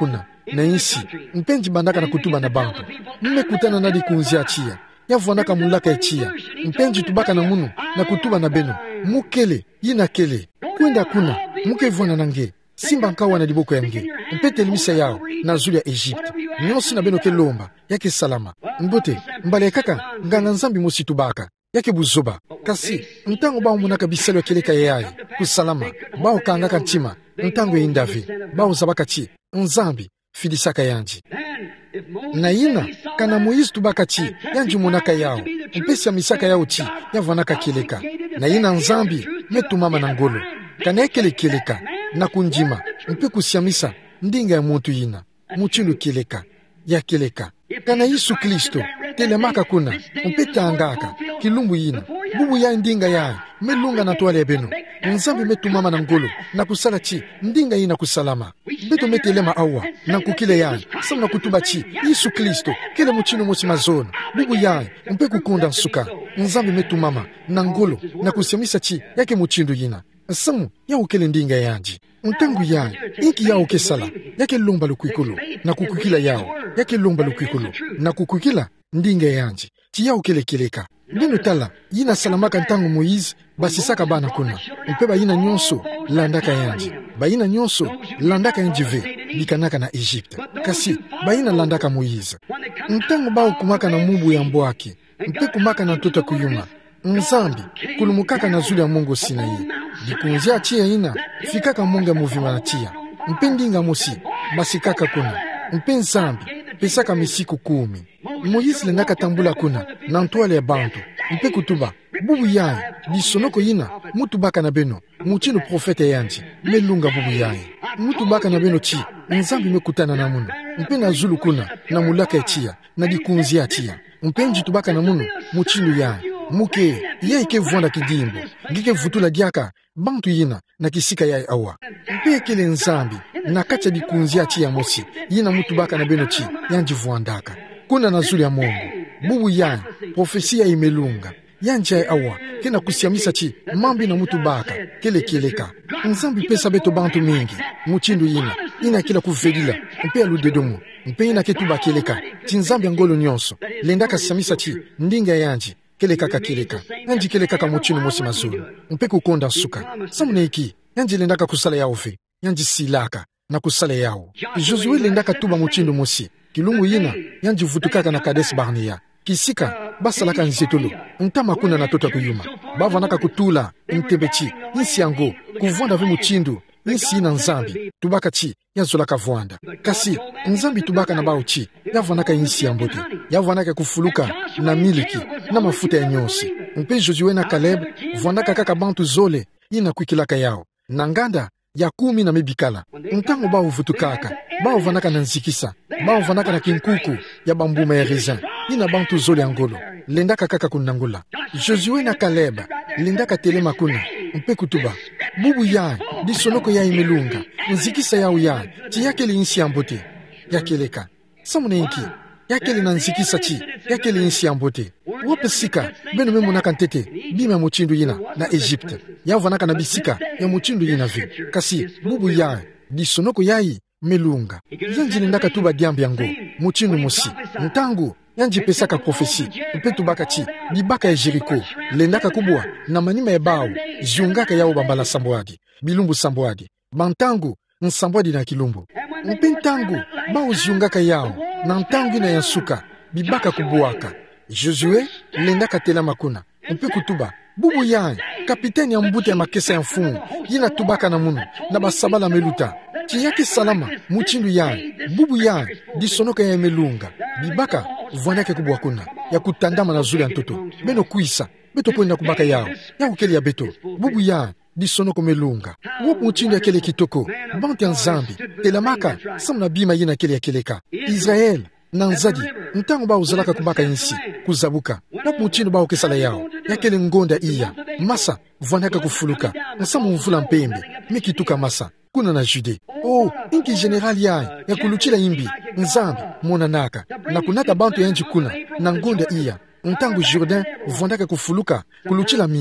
na insi mpenji bandaka na kutuba na bantu mmekutana nadi kunzia chia yavwanaka mulaka echia mpenji tubaka na munu na kutuba na beno mukele yina kele kwenda kuna mukevwana nange simba nkawa na liboko yange mpete limisa yao na zuli ya Egypte nyonsi na beno ke lomba yake salama mbote mbale kaka ngana nzambi mosi tubaka yake buzoba kasi ntango bao munaka bisalo keleka yayi kusalama bao kangaka ntima ntango yindavi bao zabaka chi nzambi fidisaka yanji na ina kana Moizi tubaka chi yanji munaka yao mpesi ya misaka yao chi yavanaka keleka na ina nzambi metu mama na ngolo kana yakele keleka na kunjima mpe kusiamisa ndinga ya muntu yina muchilu keleka ya keleka kana Yesu Kristo telemaka kuna mpe tangaka kilumbu yina bubu ya ndinga ya melunga na toale ya beno nzambi metu mama na ngolo na kusala chi ndinga yina kusalama beto metelema awa na kukile ya samu na kutuba chi Yesu Kristo kele muchinu mosi mazona bubu ya mpe kukunda nsuka nzambi metu mama na ngolo na kusiamisa chi yake muchindu yina samu ya ukele ndinga yanji ntangu ya inki ya uke sala yake lomba lukwikulu na kukukila yao yake lomba lukwikulu na kukukila ndinga yanji ti ya ukele keleka bino tala yina salamaka ntangu Moizi basisaka bana kuna mpeba yina nyonso landaka yanji bayina nyonso landaka yanjive bikanaka na Egypte kasi bayina landaka Moizi ntangu bao kumaka na mubu ya mbwake mpe kumaka na tota kuyuma nzambi kulumukaka na zuli ya Mungu Sinai dikunzia chia ina fikaka munga muvima na chia mpe ndinga mosi basikaka kuna mpe nzambi pesaka misiku kumi Moizi lendaka tambula kuna na ntwale ya bantu mpe kutuba bubu yayi disonoko yina mutu baka na beno muchino profete yanji melunga bubu yayi mutu baka na beno chi nzambi mekutana na munu mpe na zulu kuna na mulaka chia na dikunzia chia mpe njitu baka na munu muchino yayi muke yai ke vwanda kidimbo ngike vutula diaka bantu yina na kisika yai awa mpe kele nzambi na kacha dikunzia chi ya mosi yina mutu baka na beno chi yanji vwandaka kuna na zuli ya Mungu bubu yani profesia imelunga yanji yai awa kena kusiamisa chi mambi na mutu baka kele keleka nzambi pesa beto bantu mingi muchindu yina ina kila kuvedila mpe aludedomu mpe ina ketuba keleka tinzambi angolo nyonso lendaka siamisa chi ndinga yanji keleka ka keleka yanji keleka ka muchinu mosi mazulu mpe kukonda suka samune iki yanji lendaka kusala yao ve yanji silaka na kusala yao Josue lendaka tuba muchindu mosi kilungu yina yanji vutukaka na Kades Barnea kisika basalaka nzetolo ntama kuna na tota kuyuma bavanaka kutula mtebechi insi yango kuvwanda vi muchindu insi ina nzambi tubaka chi yazolaka vwanda kasi nzambi tubaka na bao chi yavanaka insi yambote yavanaka kufuluka na miliki na mafuta ya nyosi mpe Josue na Caleb vwandaka kaka bantu zole ina kwikilaka yao na nganda ya kumi na mebikala ntango bao vutukaka bao vanaka na nzikisa bao vanaka na kinkuku ya bambuma ya raisin ina bantu zole angolo lendaka kaka kunangula Josue na Caleb lendaka telema kuna mpe kutuba bubu ya disonoko ya imelunga nzikisa yao ya ti yake linsi ambote yakeleka samune inki yake lina nzikisa chi yake linsi ambote wope sika beno memo naka ntete bima muchindu yina na Egypte yavanaka na bisika ya muchindu yina vi kasi bubu ya disonoko yai melunga yanji lendaka tuba diambi yango muchindu mosi ntangu yanji pesaka profesi mpe tubaka chi bibaka ya Jeriko lendaka kubwa na manima ya bao ziungaka yao bambala sambwadi bilumbu sambwadi bantangu nsambwadi na kilumbu mpe ntangu bao ziungaka yao na ntangu na yansuka bibaka kubuaka Josue lendaka tela makuna mpe kutuba bubu yanyi kapiteni ya mbute ya makesa ya mfungu yina tubaka na munu na basabala meluta ti yake salama muchindu yanyi bubu yanyi disonoka ya melunga bibaka vwanake kubwa kuna ya kutandama na zuli ya ntoto beno kuisa beto kwenda kubaka yao ya ukeli ya beto bubu yanyi disonoko melunga wopu muchindu ya kele kitoko bantu ya nzambi telamaka samu na bima yina kele ya keleka Israel na nzadi ntango bao zalaka kubaka insi kuzabuka wopu muchindu bao kesala yao yakele ngonda iya masa vwanaka kufuluka nsamu mvula mpembe mikituka masa kuna na Jude oh inki general ya ya kuluchila imbi nzambi mona naka na kunaka bantu yanji kuna na ngonda iya ntango Jourdain vwandaka kufuluka kuluchila mingi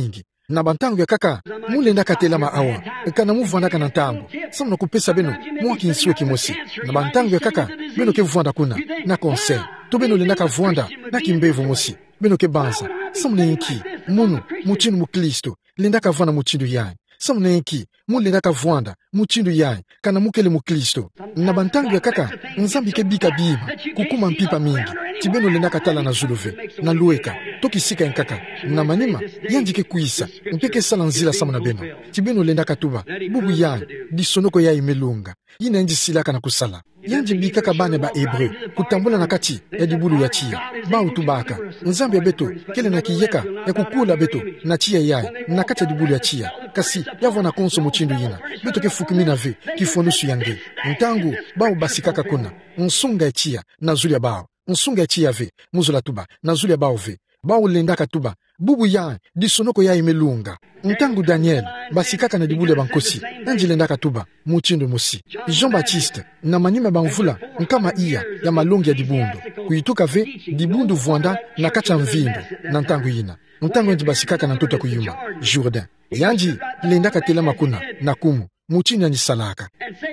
na bantangu ya kaka mulenda katelama awa kana muvanda kana ntango samna kupesa beno mwaki nsiwe kimosi na bantangu ya kaka beno ke vwanda kuna na concert to beno lenda ka vwanda na kimbevu mosi beno ke banza samna yinki munu muchinu mu Kristo lenda ka vwanda muchindu yayi samna yinki mulenda ka vwanda muchindu yayi kana mukele mu Kristo na bantangu ya kaka nzambi ke bika biba kukuma mpipa mingi tibeno lenda katala na zuluve na lueka tokisika nkaka na manima yanjike kuisa mpeke sala nzila sama na beno tibeno lenda katuba bubu yayi disonoko yayi melunga yina nji silaka na kusala yanji bikaka bane ba Hebreu kutambula na kati ya dibulu ya chia ba utubaka nzambi ya beto kele na kiyeka ya kukula beto na chia yayi na kati ya dibulu ya chia kasi yavo na konso muchindu yina beto ke fukimina ve kifonusu yange ntangu bao basikaka kuna nsunga ya chia na zuli ya bao nsunga ya chia ve muzula tuba na zuli ya bao ve bao lendaka tuba bubu yayi disonoko yayi melunga ntangu Daniel basikaka na dibulu ya bankosi yanji lendaka tuba muchindu musi Jean-Baptiste na manima banvula nkama iya ya malongi ya dibundu kuituka ve dibundu vwanda na kacha mvindo na ntangu yina ntangu yanji basikaka na ntoto kuyuma Jourdain yanji lendaka telema kuna na kumu muchini yanji salaka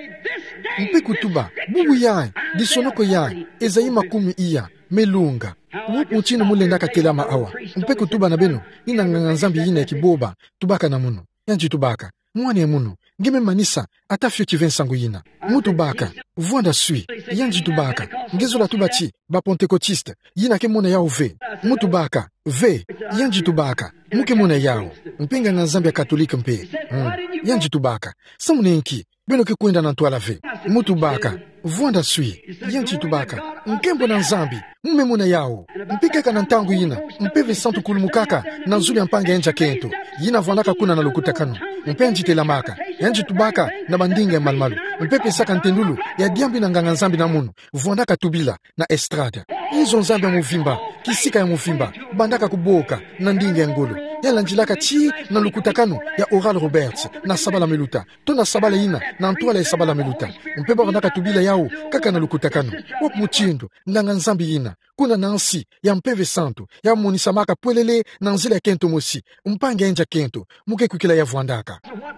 mpe kutuba bubu yayi disonoko yayi ezayi makumi iya melunga wupu muchini mulendaka telema awa mpe kutuba na beno ina nganga nzambi yina ya kiboba tubaka na muno yanji tubaka mwane ya muno ngeme manisa ata fio kivensangu yina mutu baka vwanda sui yanji tubaka ngezola tubachi ba pentekotiste yina ke mona yao ve mutu baka ve yanji tubaka muke mona yao mpenga na nzambi ya katolika mpe mm. yanji tubaka samunenki beno ke kwenda na ntwala ve mutu baka vwanda sui yanji tubaka nkembo na nzambi mume mona yao mpikeka na ntangu yina mpeve santu kulumukaka na nzuli ya mpanga enja kento yina vwandaka kuna na lukuta kanu mpenji telamaka yanji tubaka na bandinga ya malmalu mpepe saka ntendulu ya diambi na nganga nzambi na munu vwandaka tubila na estrada izo nzambi ya muvimba kisika ya muvimba bandaka kuboka na ndinga ya ngolo yalanjilaka chi na lukuta kanu ya Oral Roberts na sabala meluta to na sabala yina na ntwala ya sabala meluta mpepe bandaka tubila yao kaka na lukuta kanu wap muchindo nganga nzambi yina kuna nansi ya mpeve santu ya monisamaka pwelele na nzila ya kento mosi mpange enja kento muke kukila ya vwandaka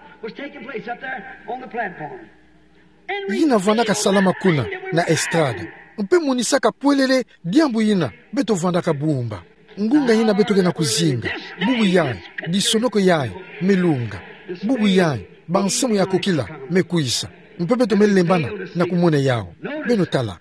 yina vwandaka salama kuna na estrada mpe monisaka pwelele diambu yina beto vwandaka bumba ngunga yina beto gena kuzinga bubu yayi disonoko yayi melunga bubu yayi bansimu ya kokila mekuisa mpe beto melembana na kumone yao beno tala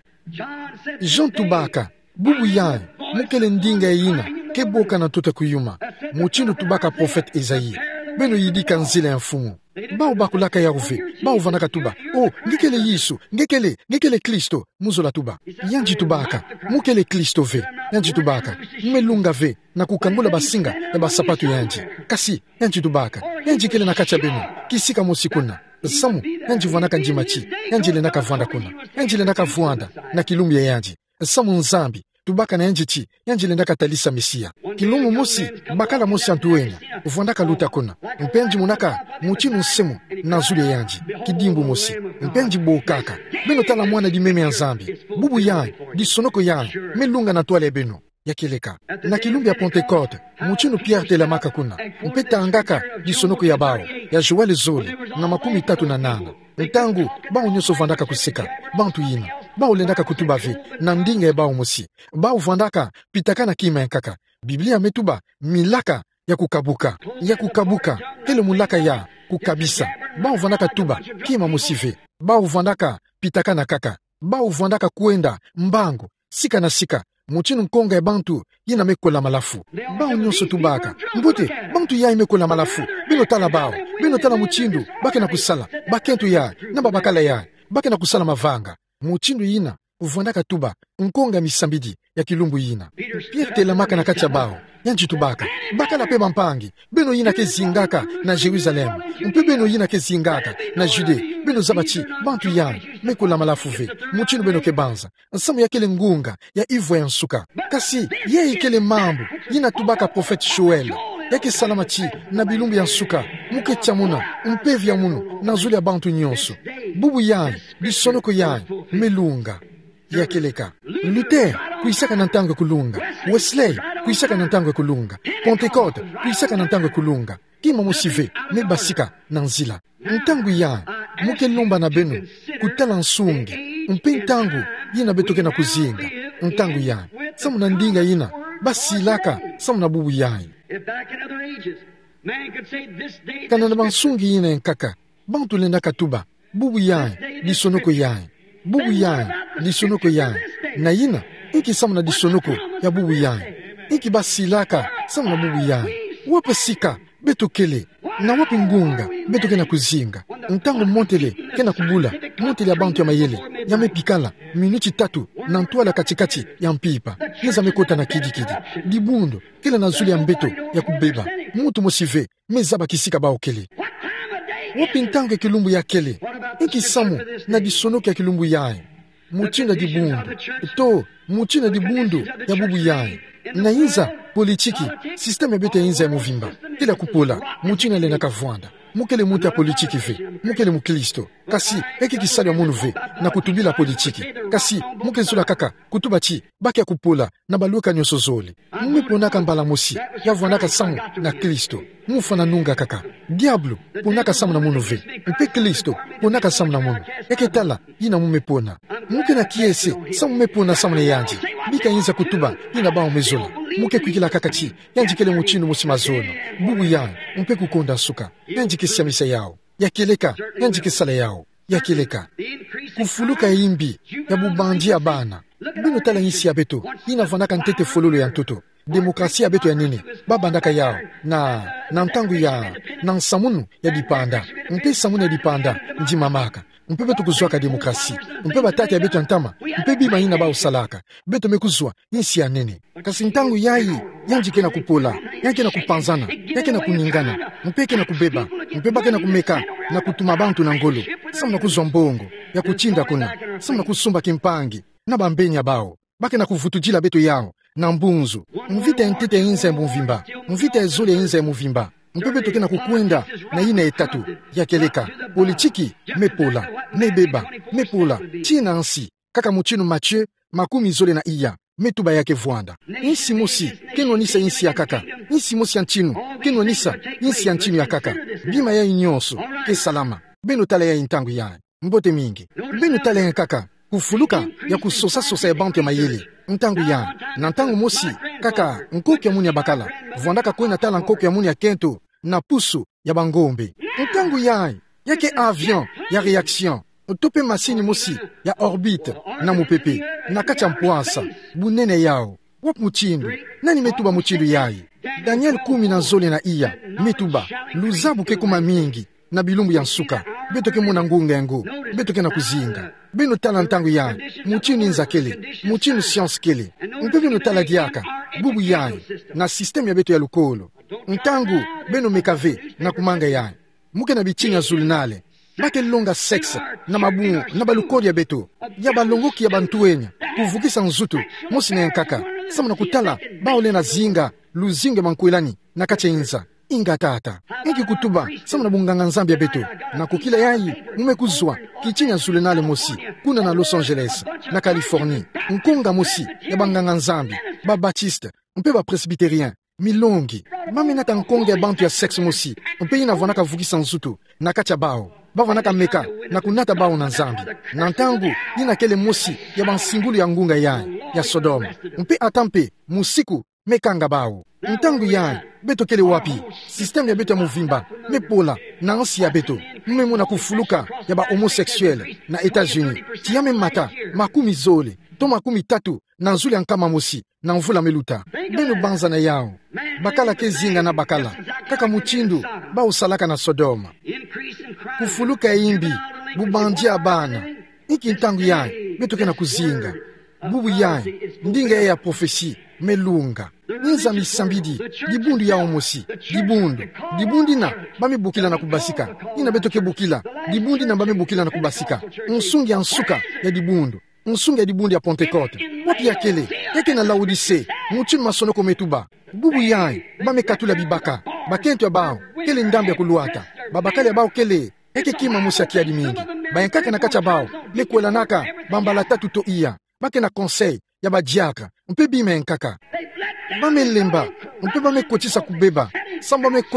Jean tubaka bubu yayi mukele ndinga yina keboka na tota kuyuma muchindu tubaka profete Ezaïe beno yidika nzila ya mfumu bao bakulaka ya uve bao vanaka tuba oh ngekele Yesu ngekele ngekele Kristo muzola tuba yanji tubaka mukele Kristo ve yanji tubaka melunga ve na kukangula basinga ya basapatu yanji kasi yanji tubaka yanji kele na kacha beno kisika mosikuna samu yanji vanaka njimachi yanji lenaka vanda kuna yanji lenaka vwanda na kilumbi ya yanji samu nzambi tubaka na yanji chi yanji lendaka talisa mesia kilumu musi bakala musi antuwenya uvwandaka luta kuna mpenji munaka muchinu nsemu na zuli ya yanji kidimbu musi mpenji bokaka beno tala mwana di meme ya nzambi bubu yayi disonoko yayi melunga na twale beno yakeleka na kilumbi ya Pentecote muchinu Pierre telamaka kuna mpeta angaka disonoko ya bao ya Joel Zole na makumi tatu na nana ntangu bao nyoso vandaka kuseka bantu yina bao lendaka kutuba ve na ndinga ya bao musi bao vandaka pitaka na kima nkaka Biblia metuba milaka ya kukabuka ya kukabuka kele mulaka ya kukabisa bao vandaka tuba kima musive bao vandaka pitaka na kaka bao vandaka kuenda mbango sika na sika muchinu nkonga ya bantu yina mekola malafu bao nyonso tubaka mbote bantu ya mekola malafu bino tala bao bino tala muchindu bake na kusala bakentu ya na babakala ya bake na kusala mavanga muchindu yina uvwandaka tuba nkonga misambidi ya kilumbu yina Pierre telamaka na kacha bao yanji tubaka bakala pe mpangi beno yina ke zingaka na Jerusalem mpe beno yina ke zingaka na Jude beno zabachi bantu ya mekola malafu ve muchinu beno ke banza nsamu ya kele ngunga ya ivo ya nsuka kasi ye kele mambo yina tubaka profete Joel yake salama chi na bilumbi ya nsuka muke chamuna mpevi ya muno na zuli ya bantu nyonso bubu yayi disonoko yayi melunga yakeleka Luther kuisaka na ntango kulunga Wesley kuisaka na ntango kulunga Pentecote kuisaka na ntango kulunga kima musive me basika na nzila ntangu ya muke lomba na beno kutala nsungi mpe ntangu yina betoke na kuzinga ntangu ya samu na ndinga yina basilaka samu na bubu yayi kana na bansungi yina nkaka bantu lenda katuba bubu yayi disonoko yayi bubu yayi disonoko yayi na yina iki samu na disonoko ya bubu yayi iki basilaka samu na bubu yayi wape sika beto kele na wapi ngunga beto kena kuzinga ntango montele kena kubula montele ya bantu ya mayele ya mepikala minuti tatu na ntwala katikati ya mpipa yeza mekota na kidi kidi dibundo kele na zuli ya mbeto ya kubeba mutu mosive mezaba kisika bao kele wapi ntango ya kilumbu ya kele iki samu na disonoki ya kilumbu yae mutinda dibundo to mutinda dibundo ya bubu yae na inza politiki sistema bete inza ya muvimba kila kupola mutina lena kavwanda mukele muta politiki ve mukele mukristo kasi eki kisali ya munu ve na kutubila politiki kasi mukele zula kaka kutubachi baki ya kupola na baluka nyoso zoli mumeponaka mbala mosi ya vwanaka samu na kristo mufa na nunga kaka diablo ponaka samu na munu ve mpe kristo ponaka samu na munu eke tala yina mumepona muke na kiese samu mepona samu na yanji bika inza kutuba yina bao mezola muke kwikila kakati yanjikele muchinu musimazono bubu ya mpe kukonda suka yanjikisia misa yao yakeleka yanjikisala yao yakeleka kufuluka imbi ya bubandi ya bana bino tala yisi ya beto ina vanaka ntete fololo ya ntoto demokrasia beto ya nene babandaka yao na na ntangu ya na nsamunu ya dipanda mpe samunu ya dipanda njimamaka mpe beto kuzwaka demokrasi mpe batati ya beto ntama mpe bima ina ba usalaka beto mekuzwa yisi ya nene kasi ntangu yayi yanjike na kupola yake na kupanzana yake na kuningana mpe na kubeba mpe bake na kumeka na kutuma bantu na ngolo samu na kuzwa mbongo ya kuchinda kuna samu na kusumba kimpangi na bambenya bao bake na kuvutujila beto yao na mbunzu mvita ntete inza ya muvimba mvita ezole inza ya muvimba mpepe toke na kukwenda na ina etatu ya keleka politiki mepola mebeba mepola tina nsi kaka muchinu Mathieu makumi zole na iya metuba yake vwanda insi mosi kenonisa insi ya kaka insi mosi ya nchinu kenonisa insi ya nchinu ya kaka bima ya inyonso ke salama beno tala ya intangu ya mbote mingi beno tala ya kaka kufuluka ya kusosa sosa ya bantu ya mayele ntangu ya na ntangu mosi kaka nkoki ya muni ya bakala vwandaka kwena tala nkoki ya muni ya kento na pusu ya bangombe ntangu ya yake avion ya reaction tope masini mosi ya orbite na mupepe na kacha mpwasa bunene yao wap muchindu nani metuba muchindu yayi Daniel kumi na zole na iya metuba luzabu ke kuma mingi na bilumbu ya nsuka beto ke muna ngunga yango beto ke na kuzinga beno tala ntangu ya muchinu inza kele muchinu science kele mpe beno tala diaka bubu yayi na sistemu ya beto ya lukolo ntangu beno mekave na kumanga yayi muke na bichinya zulinale bake longa sexe na mabu na balukoli ya beto ya balongoki ya bantuenya kuvukisa nzutu mosi na nkaka samu na kutala baole na zinga luzinge mankuelani na kache inza inga tata iki kutuba samu na bunganga nzambi ya beto na kukila yayi mumekuzwa kichinya zulinale mosi kuna na Los Angeles na Californie nkonga mosi ya banganga nzambi ba Baptiste mpe ba presbyterien milongi mami naka nkonga ya bantu ya sexe mosi mpe ina vanaka vukisa nzutu na kacha bao bavanaka meka na kunata bao na nzambi na ntangu ina kele mosi ya bansingulu ya ngunga yayi ya Sodoma mpe atampe musiku mekanga bao ntangu yayi beto kele wapi sistemu ya beto ya muvimba mepola na ansi ya beto mmemu na kufuluka ya ba homosexuel na Etats-Unis tiyame mata makumi zole to makumi tatu na nzuli ya nkama mosi na mvula meluta beno banza na yao bakala ke zinga na bakala kaka muchindu ba usalaka na Sodoma kufuluka ya imbi bubandi ya bana iki ntangu yayi beto na kuzinga bubu yayi ndinga ya profesi melunga ninza misambidi dibundu ya omosi dibundu dibundi na bame bukila na kubasika ina beto ke bukila dibundi na bame bukila na kubasika nsungi ya nsuka ya dibundu nsungi ya dibundi ya Pentecote wapi ya kele yake na Laodise muchinu masonoko metuba bubu yayi bame katula bibaka bakento ya bao kele ndambi ya kuluata babakali ya bao kele eke kima musa kiadi mingi bayenkaka na kacha bao lekwela naka bambala tatu to iya bake na conseil ya badiaka mpe bime nkaka bame lemba mpe bame kotisa kubeba samba me kota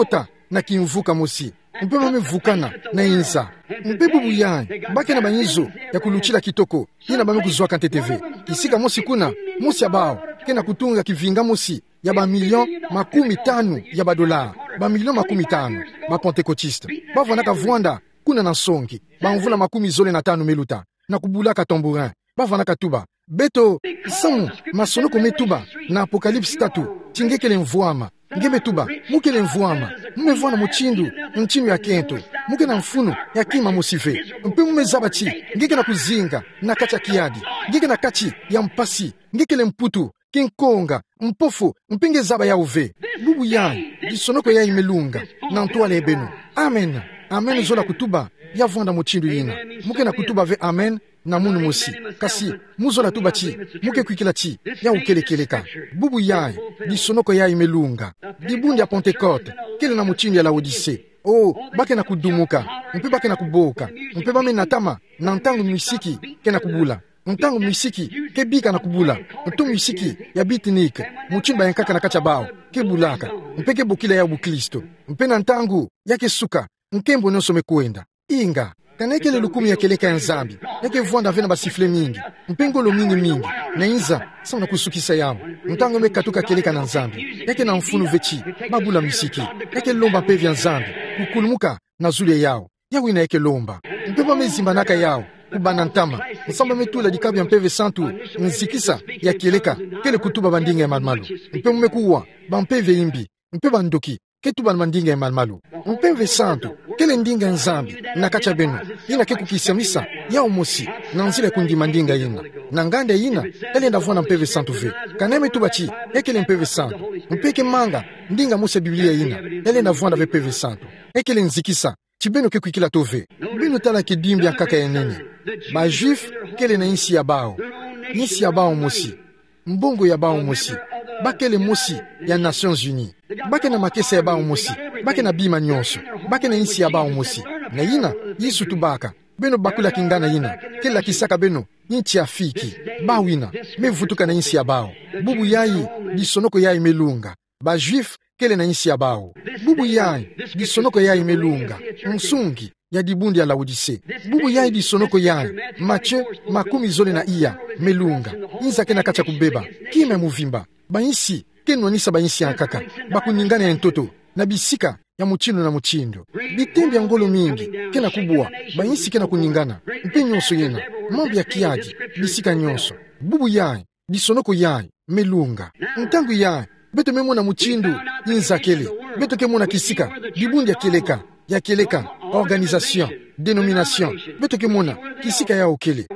na kimvuka mosi mpe mame vukana na inza mpe bubu yayi bake na banyizo ya kuluchila kitoko ina bame kuzwaka N T T V isika mosi kuna mosi ya bao kena kutunga kivinga mosi ya ba milion makumi tano ya ba dola ba milion makumi tano ba pentekotiste bavwanaka vwanda kuna na songi bamvula makumi zole na tano meluta na kubulaka tambourin bavwanaka tuba beto samu masonoko metuba na apokalipsi tatu tingekele mvuama ngebe tuba mukele mvuama mumevwana muchindu nchindu ya kento muke na mfuno ya kima musive mpe mumezaba chi ngeke na kuzinga na kacha kiadi ngeke na kachi ya mpasi ngekele mputu kinkonga mpofu mpinge zaba ya uve bubu yayi disonoko ya imelunga na ntwale ebenu amen amen zola kutuba ya vwanda muchindu yina muke na kutuba ve amen na munu mosi kasi muzola tuba chi muke kwikila chi ya ukelekeleka bubu yayi disonoko ya imelunga dibundi ya Pentecote kele na muchindu ya Laodise oh bake na kudumuka mpe bake na kuboka mpe bame natama na ntangu misiki kena kubula ntangu misiki ke bika na kubula ntangu misiki ya bitnik muchimba yankaka na kacha bao ke bulaka mpe ke bokila ya bukristo mpe na ntangu yake suka nkembo nyonso mekwenda inga kanekele lukumi ya keleka ya nzambi yake vwanda vena basifle mingi mpengolo mingi mingi na inza sawa na kusukisa yao ntango mekatuka keleka na nzambi yake na mfunu vechi babula misiki yake lomba mpe vya nzambi kukulumuka na zulia yao yawe na yake lomba mpeba mezimbanaka yao kubana ntama nsamba metula dikabya mpeve santu nzikisa ya keleka kele kutuba bandinga ya malmalu mpe mmekuwa bampeve imbi mpe bandoki ketuba mandinga ya malmalu mpeve santu kele ndinga nzambi na kacha benu ina ke kukisamisa ya umosi na nzile kundi mandinga ina na ngande ina ele ndavona mpeve santu ve kaneme tubachi ekele mpeve santu mpeke manga ndinga musa biblia ina ele ndavona ve peve santu ekele nzikisa chibeno ke kwikila tove beno tala kidimbi akaka ya nene ba juif kele na insi ya bao insi ya bao mosi mbongo ya bao mosi bakele mosi ya Nations Unies bake na makesa ya bao mosi bake na bima nyonso bake na insi ya bao mosi na ina yisu tubaka beno bakula kingana ina kila kisaka beno inchi afiki bawina mevutuka na insi ya bao bubu yayi disonoko yayi melunga ba juif kele na insi ya bao bubu yayi disonoko yayi melunga msungi ya dibundi ya Laodise bubu yayi disonoko yayi Mathieu makumi zole na iya melunga inza kena kacha kubeba kime muvimba bainsi kenwanisa bainsi ya kaka bakuningana ya ntoto na bisika ya muchindo na muchindo bitembi ya ngolo mingi kena kubwa bainsi kena kuningana mpe nyonso yena mambi ya kiadi bisika nyonso bubu yayi disonoko yayi melunga ntangu yayi beto memona muchindu inza kele beto kemona kisika dibundi ya keleka ya keleka organisation denomination beto kemona kisika ya okele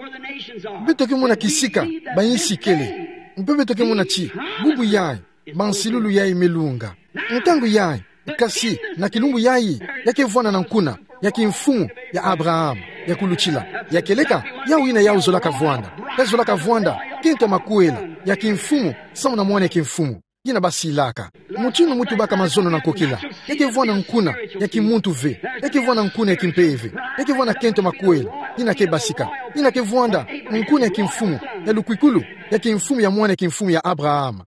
beto kemona kisika bainsi kele mpe beto kemona chi bubu yayi bansilulu yayi melunga ntangu yayi kasi na kilungu yayi yake vwana na nkuna yake mfumu ya Abraham ya kuluchila ya keleka ya wina ya uzolaka vwanda ya zolaka vwanda kenta makuela yake mfumu samu na mwana yake mfumu yina basilaka muchinu mutu baka mazono na kokila yake vwana nkuna yake muntu ve yake vwana nkuna yake mpeve yake vwana kenta makuela yina ke basika yina ke vwanda nkuna yake mfumu ya lukwikulu yake mfumu ya mwana yake mfumu ya Abraham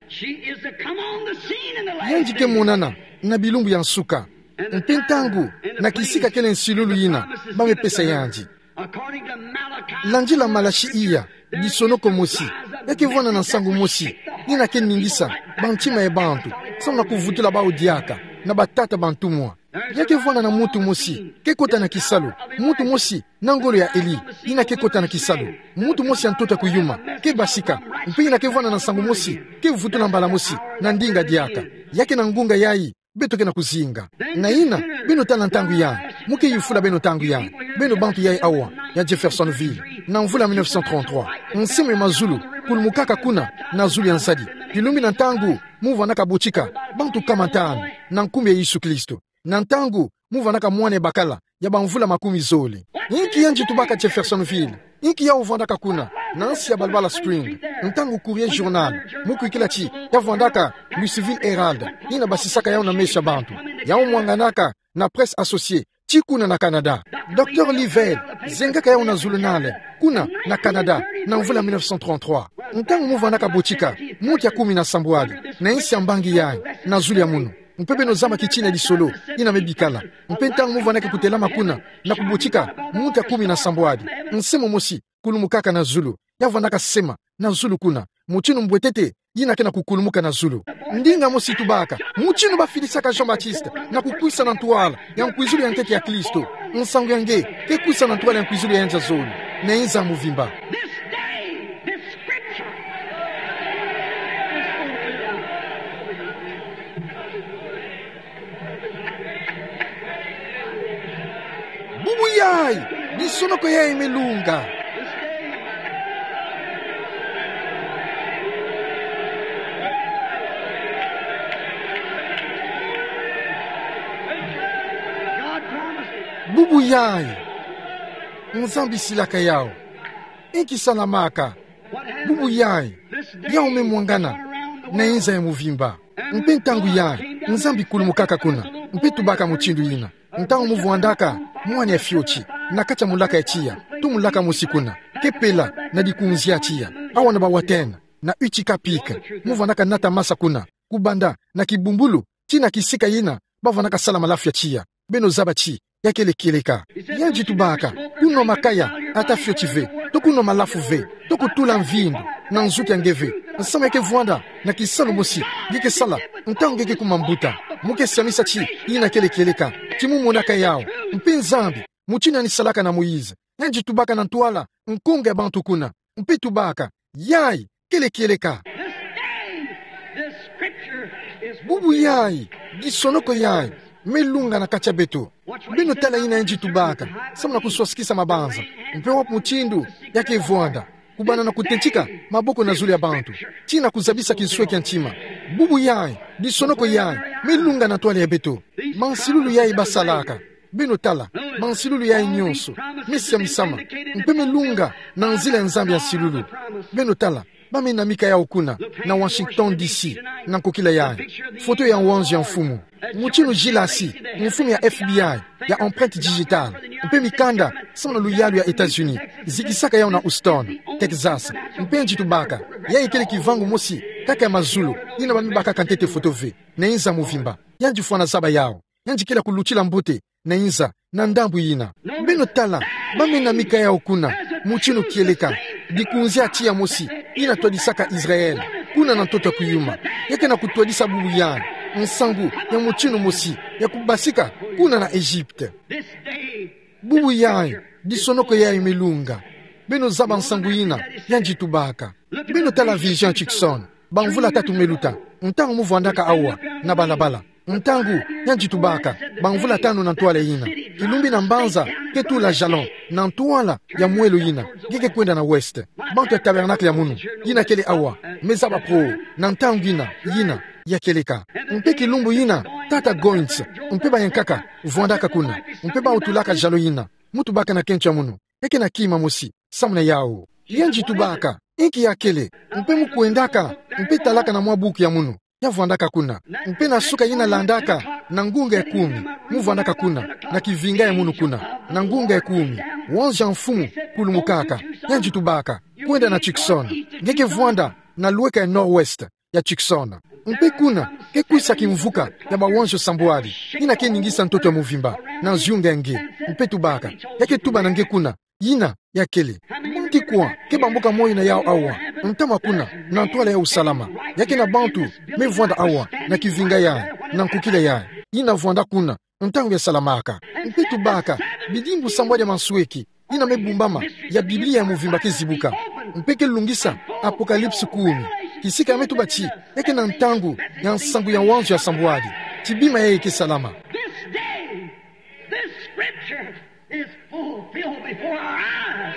yanji ke monana na bilumbu ya nsuka mpentangu na kisika kele nsilulu yina bame pesa yanji lanjila malashi iya disonoko mosi yake vwana na nsangu mosi nina ke ningisa banchima e bantu sama kuvutula bao diaka na batata bantumwa yake vwana na mutu mosi ke kota na kisalu mutu mosi na ngolo ya Eli ina ke kota na kisalu mutu mosi antota kuyuma ke basika mpe ina ke vwana na nsangu mosi ke vutula mbala mosi na ndinga diaka yake na ngunga yayi beto ke na kuzinga na ina beno tana ntangu yayi muke yifula beno tangu yayi beno bantu yayi awa ya Jeffersonville na mvula mille neuf cent trente-trois nsimu ya mazulu kulumukaka kuna na zulu ya nsadi kilumbi na ntangu muva naka bochika bantu kama tano na nkumi ya Yesu Kristo na ntangu muva naka mwane bakala ya bamvula makumi zole inki yanji tubaka Jeffersonville inki ya uvandaka kuna nansi ya Balbala Spring ntangu Courrier Journal muku ikilachi ya vandaka Louisville Herald ina basisaka yao na mesha bantu yao mwanganaka na Presse Associée chikuna na Canada Docteur Livel zengaka yao na Zulunale kuna na Canada na mvula mille neuf cent trente-trois ntangu muva naka bochika muti ya kumi na sambwali na insi ya mbangi yayi na zuli ya munu mpe beno zamba kichina lisolo ina mebikala mpe ntango muvu anake kutelama kuna na kubochika muta kumi na sambwadi nsemo mosi kulumukaka na zulu yavandaka sema na zulu kuna muchinu mbwetete yina ke na kukulumuka na zulu ndinga mosi tubaka muchinu bafilisaka Jean Baptiste na kukwisa na ntuala ya nkwizulu ya nkeke ya Kristo nsangu yange ke kwisa na ntuala ya nkwizulu ya enza zulu na inza muvimba. Bubu yai disonoko yai melunga. Bubu yai nzambi silaka yao inki salamaka bubu yai yao memwangana na inza ya muvimba mpe ntangu yai nzambi kulumukaka kuna mpe tubaka muchindu ina ntangu muvuandaka mwani ya fiochi na kacha mulaka ya chia tu mulaka musikuna kepela na dikunzi ya chia awana bawatena na uchika pika muvuandaka nata masa kuna kubanda na kibumbulu china kisika ina bavandaka salama lafu ya chia beno zaba chi yakele keleka yanji tubaka kuno makaya ata fiochi ve tokuno malafu ve tokutula mvindu na nzuki angeve nsama yake vuanda na kisano mosi gike sala ntango geke kumambuta muke samisa chi ina kele keleka timu monaka yao mpe nzambi muchina ni salaka na Moize yanji tubaka na ntuala nkonga bantu kuna mpe tubaka yai kele keleka bubu yai gisonoko yai melunga na kacha beto bino tala ina nji tubaka samuna kuswasikisa mabanza mpe wapu muchindu yake vuanda kubana na kutenchika maboko na zuli ya bantu china kuzabisa kiswe kya nchima bubu yai disonoko yai melunga na toale ya beto mansilulu yai basalaka bino tala mansilulu yai nyonso mesi ya misama mpe melunga na nzila nzambi ya silulu bino tala bame na mika yao kuna na Washington D C na kokila yai foto ya wanzi ya mfumu muchinu jilasi mfumu ya F B I ya empreinte digital mpe mikanda sama luyalu ya Etats-Unis zikisaka yao na Houston Texas mpe nji tubaka ya ikele kivangu mosi kaka ya mazulu ina bamibaka kantete foto ve na inza muvimba yanji fuana zaba yao yanji kila kuluchila mbute na inza na ndambu ina beno tala bame na mika yao kuna muchinu kieleka dikunzi achia mosi ina twadisaka Israel kuna na ntoto kuyuma yake na kutwadisa bubu yai nsangu ya muchinu mosi ya kubasika kuna na Egypte bubu yai disonoko yai melunga beno zaba nsangu ina yanji tubaka beno tala vision Chikson bangvula tatu meluta ntangu muvuandaka awa na balabala ntangu yanji tubaka bangvula tano na ntuala ina ilumbi na mbanza ketu la jalon na ntuala ya mwelo ina geke kwenda na west bantu ya tabernacle ya munu ina kele awa mezaba pro na ntangu ina ina ya keleka mpe kilumbu ina tata goins mpe bayenkaka vuandaka kuna mpe ba utulaka jalo ina mutu baka na kencha munu yake na kima mosi samuna yao yanji tubaka inki ya kele mpe mukuendaka mpe talaka na mwabuku ya munu ya vuandaka kuna mpe na suka ina landaka na ngunga ya kumi muvuandaka kuna na kivinga ya munu kuna na ngunga ya kumi wanzi ya mfumu kulumukaka yanji tubaka kwenda na Chikson ngeke vuanda na lueka ya northwest ya Chikson mpe kuna ke kuisa kimvuka ya bawanjo sambuari ina ke ningisa ntoto ya muvimba na nziunga nge mpe tubaka yake tuba na nge kuna ina ya kele mti kwa ke bamboka moyo na yao awa ntama kuna na ntoala ya usalama yake na bantu me vuanda awa na kivinga ya na nkukila ya ina vuanda kuna ntangu ya salamaka mpe tubaka bidimbu sambwadi ya mansueki ina mebumbama ya Biblia ya muvimba kezibuka mpeke lungisa Apokalipsi kumi kisika metu bachi yake na ntangu ya nsangu ya wanzo ya sambwadi tibima yake ke salama. This day, this scripture is fulfilled before our eyes.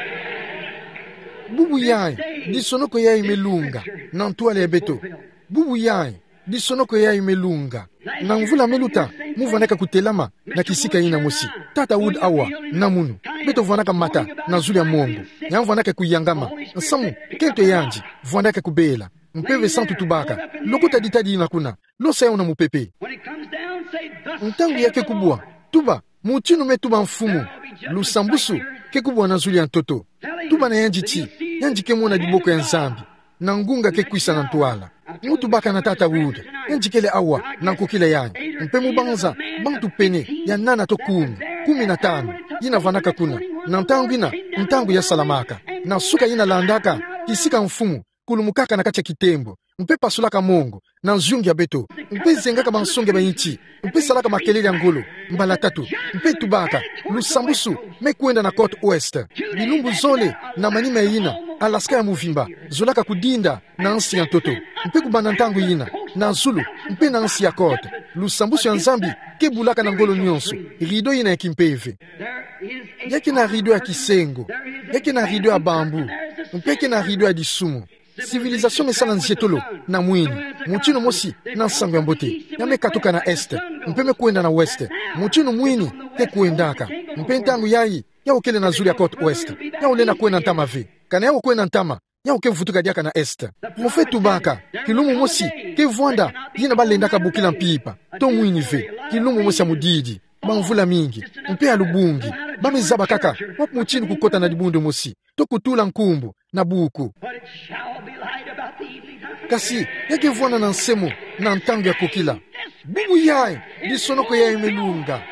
Bubu yai disonoko yai melunga na ntuale ya beto bubu yai disonoko yai melunga na mvula meluta muvanaka kutelama na kisika ina mosi tata wood awa na munu beto vanaka mata na zuli ya mongo ya vanaka kuyangama nsamu kento yanji vanaka kubela mpeve santu tubaka lokuta ditadi ina kuna losa ya una mupepe ntangu yake kubwa tuba muchinu metuba mfumu lusambusu ke kubwa na zuli ya ntoto tuba na yanji chi yanji ke mwana diboko ya nzambi na ngunga ke kwisa na ntwala mutu baka na tata wood enjikele awa na nkokile yanyi mpe mubanza bantu pene ya nana to kumi kumi na tano yina vanaka kuna na ntangu ina ntangu ya salamaka na suka yina landaka kisika mfumu kulumukaka na kacha kitembo mpe pasulaka mongo na nzungi ya beto mpe zengaka bansonge bayinchi mpe salaka makelele ya ngolo mbala tatu mpe tubaka lusambusu mekwenda na Côte Ouest bilumbu zole na manima yina Alaska ya muvimba zolaka kudinda na ansi ya ntoto mpe kubanda ntangu yina na Zulu mpe na ansi ya Côte lusambusu ya nzambi kebulaka na ngolo nyonso rido yina ya kimpeve yake na rido ya kisengo yake na rido ya bambu mpe na rido ya disumu civilisation mesala nzietolo na mwini muchino mosi na nsango ya mbote yame katoka na este mpe mekwenda na weste muchino mwini te kuendaka mpe ntangu yayi ya ukele na Zulu ya Côte Ouest ya ulena kwenda ntama ve kana ya ukwenda ntama ya uke vutuka diaka na este mufe tubaka kilumu mosi ke vwanda yina balendaka bukila mpipa to mwini ve kilumu mosi ya mudidi bamvula mingi mpe ya lubungi bamizaba kaka wapu muchini kukota na dibundo mosi to kutula nkumbu na buku kasi yake vwana na nsemo na ntangu ya kokila bubu yae disonoko yae melunga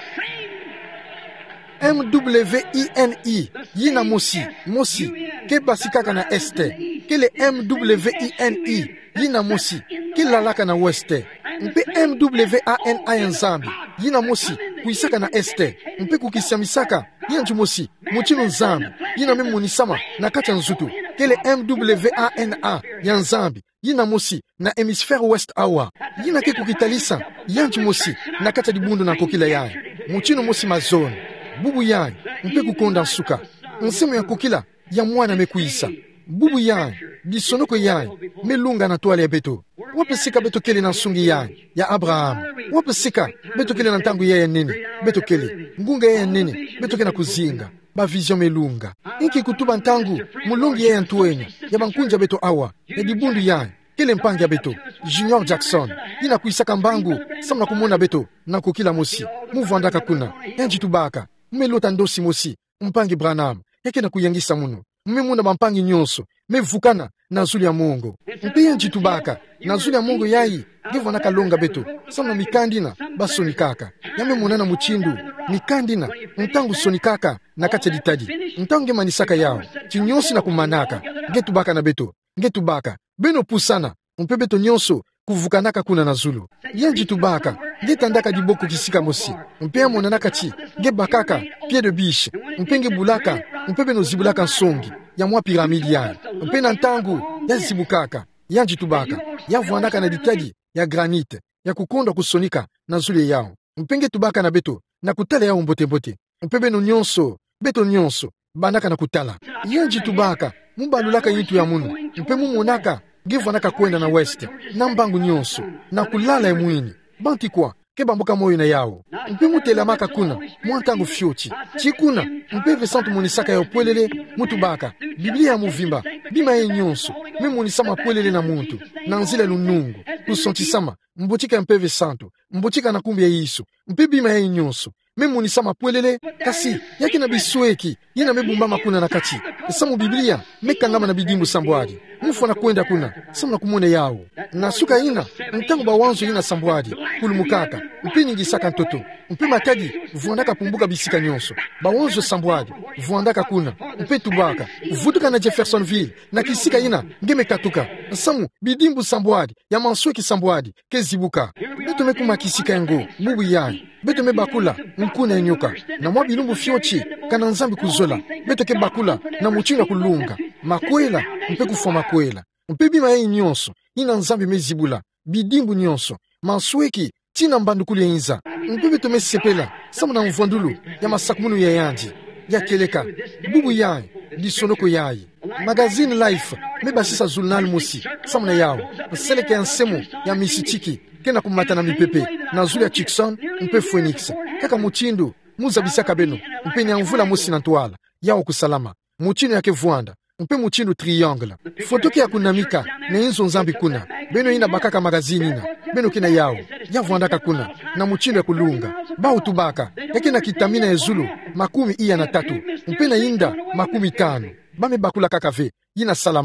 M W I N I yina mosi mosi ke basikaka na este kele M W I N I yina mosi ke lalaka na weste mpe M W A N I nzambi yina mosi kuisaka na este mpe kukisamisaka yina njumosi muchino nzambi yina memunisama na kacha nzutu kele M W A N A ya nzambi yina mosi na hemisphère west awa yina ke kukitalisa yanju mosi na kacha dibundo na kokila yae muchino mosi mazone bubu yae mpe kukonda nsuka nsemo ya kokila ya mwana mekuisa bubu yae disonoko yae melunga na toale ya beto wapesika beto kele na nsungi yae ya Abraham wapesika beto kele na ntangu yae nene beto kele ngunga yae nene beto kele na kuzinga ba vision melunga inki kutuba ntangu mulungi yae ntuenya ya bankunja beto awa ya dibundu yae kele mpangi ya beto Junior Jackson ina kuisaka mbangu samna kumona beto na kokila mosi muvandaka kuna yanji tubaka mmelota ndosi mosi mpangi Branham yake na kuyangisa muno mmemuna bampangi nyonso mevukana na Zulu ya Mungu mpe yanji tubaka na Zulu ya Mungu yayi gevana kalonga beto samna mikandina basonikaka yamemuna na muchindu mikandina ntangu sonikaka na kacha ditadi ntangu manisaka yao chinyonsi na kumanaka getubaka na beto getubaka beno pusana mpe beto nyonso kuvukanaka kuna na Zulu yanji tubaka getandaka diboko kisika mosi mpe amonanaka chi gebakaka pied de biche mpe ngebulaka mpe beno zibulaka nsongi ya mwa piramidi yae mpe na ntangu ya zibukaka yanji tubaka yavwandaka na ditadi ya granite ya kukonda kusonika na Zulu yao mpe ngetubaka na beto na kutala yao mbote mbote mpe beno nyonso beto nyonso banaka na kutala yanji tubaka mubalulaka yitu ya munu mpe mumonaka gevwanaka kwenda na west na mbangu nyonso na kulala emwini banti kwa ke bamboka moyo na yao mpe mutelamaka kuna mwantangu fyochi chikuna mpe vesantu monisaka ya opwelele mutu baka biblia ya muvimba bima ye nyonso me monisama pwelele na muntu na nzila lunungu kusontisama mbotika mpe vesantu mbotika na kumbi ya yisu mpe bima ye nyonso me monisama pwelele kasi yake na bisweki yina mebumbama kuna na kati samu biblia mekangama na bidimbu sambwadi mufu na kwenda kuna samu na kumone yao na suka ina ntangu bawanzo yina sambwadi kulumukaka mpe nyingisaka ntoto mpe matadi vuandaka pumbuka bisika nyonso bawanzo sambwadi vuandaka kuna mpe tubaka vutuka na Jeffersonville na kisika ina ngeme katuka samu bidimbu sambwadi ya mansweki sambwadi kezibuka beto mekuma kisika yango bubu yae beto me bakula nkuna enyoka na mwa bilumbu fyochi kana nzambi kuzola beto ke bakula na muchinga kulunga makwela mpe kufa makwela mpe bima ye nyonso ina nzambi mezibula bidimbu nyonso mansweki tina mbandukulu ya inza mpe beto mesepela samu na mvwandulu ya masakumunu ya yanji ya keleka bubu yae disonoko yayi magazine life mebasisa journal mosi samu na yao seleke ya nsemo ya misichiki kena kumata na mipepe na Zulu ya Chickson mpe Phoenix kaka muchindu muzabisaka beno mpe nyamvula mosi na ntwala yao kusalama muchino yake vuanda mpe muchindu triangle fotoke ya kunamika na inzo nzambi kuna beno ina bakaka magazini ina beno kina yao yavuandaka kuna na muchindu ya kulunga bao tubaka yake na kitamina ya Zulu makumi iya na tatu mpe na inda makumi tano bame bakula kakave yina salamaka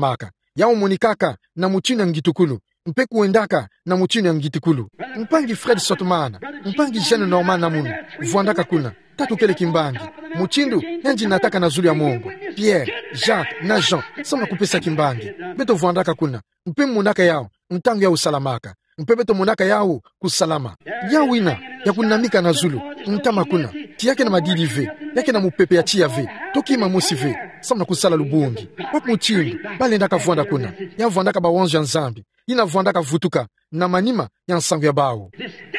yao monikaka na muchini ya ngitukulu mpe kuendaka na muchini ya ngitukulu mpangi Fred Sotman mpangi Jeanne Norman na munu vuandaka kuna tatu kele kimbangi muchindu yanji nataka na zulu ya Mungu Pierre Jacques na Jean sama kupesa kimbangi beto vuandaka kuna mpe munaka yao mtangu ya usalamaka mpe beto munaka yao kusalama ya wina ya kunamika na zulu mtama kuna tiyake na madidi ve yake na mupepe ya chia ve toki mamusi ve sama kusala lubungi wapu muchindu bale ndaka vuanda kuna ya vuandaka ba wanzu ya nzambi ina vuandaka vutuka na manima ya nsangu ya bao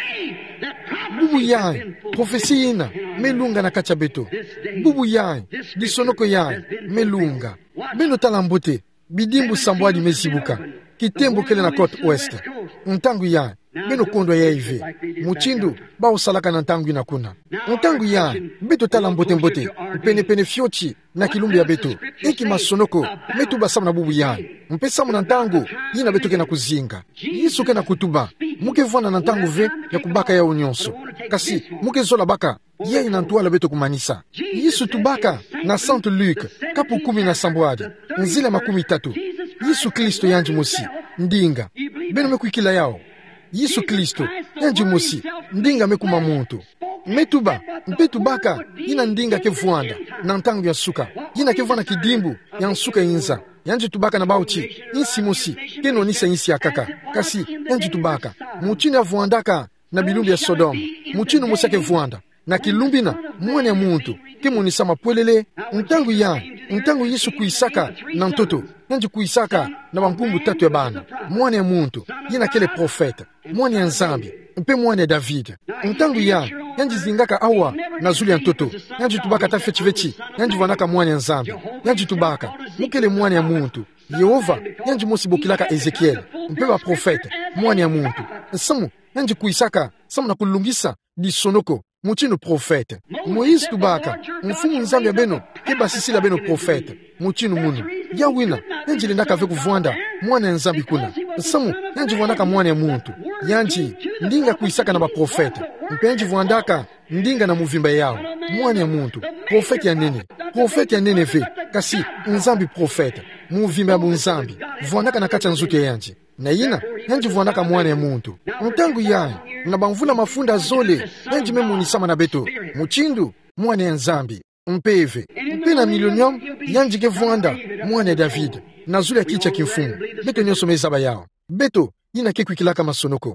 bubu yai profesi ina melunga na kacha beto bubu yai disonoko yai melunga beno talambote bidimbu sambwadi mezibuka kitembo kele na côte ouest ntangu yai beno kondo ya ive muchindu bao salaka na ntangu ina kuna ntangu yai beto talambote mbote pene pene fiochi na kilumbi ya beto eki masonoko metu basamu na bubu yai mpesamu na ntangu yina beto kena kuzinga yisu kena kutuba muke vwana na ntangu ve ya kubaka ya unyonso kasi muke zola baka yei na ntuala beto kumanisa yisu tubaka na Saint Luc kapu kumi na sambwadi nzile makumi tatu Yesu Kristo yanji mosi ndinga beno mekuikila yao Yesu Kristo yanji mosi ndinga mekuma muntu metuba mpetubaka ina ndinga ke vuanda na ntangu ya suka ina ke vwana kidimbu ya nsuka inza yanji tubaka na bauchi insi mosi keno nisa insi ya kaka kasi yanji tubaka muchini ya vuandaka na bilumbi ya Sodoma muchini mosi ke vuanda na kilumbina mwana ya muntu kemunisa mapwelele ntangu ya ntangu Yesu kuisaka na mtoto yanji kuisaka na bankumbu tatu ya bana mwana ya muntu yina kele profeta mwana ya nzambi mpe mwana ya David ntangu ya yanji zingaka awa na zuli ya mtoto yanji tubaka ta fechi fechi yanji vanaka mwana ya nzambi yanji tubaka mukele mwana ya muntu Yehova yanji mosi bokilaka Ezekiel mpe ba profeta mwana ya muntu samu yanji kuisaka samu na kulungisa disonoko muchino profete Moïse tubaka mfumu nzambi ya beno keba sisila beno profete muchino munu ya wina yanji lindaka ve kuvwanda mwana ya nzambi kuna samu yanji vwandaka mwana ya muntu yanji ndinga kuisaka na ba profete mpe yanji vwandaka ndinga na muvimba yao mwana ya muntu profete ya nene profete ya nene ve kasi nzambi profete muvimba ya bunzambi vwandaka na kacha nzuke yanji na yina yanji vwandaka mwana ya muntu ntangu yayi na bamvula mafunda zole yanji memunisama na beto muchindu mwana ya nzambi mpeve mpe na milonium yanji ke vwanda mwana ya David na zule ya kicha kimfumu beto nyoso mezaba yao beto yina ke kuikilaka masonoko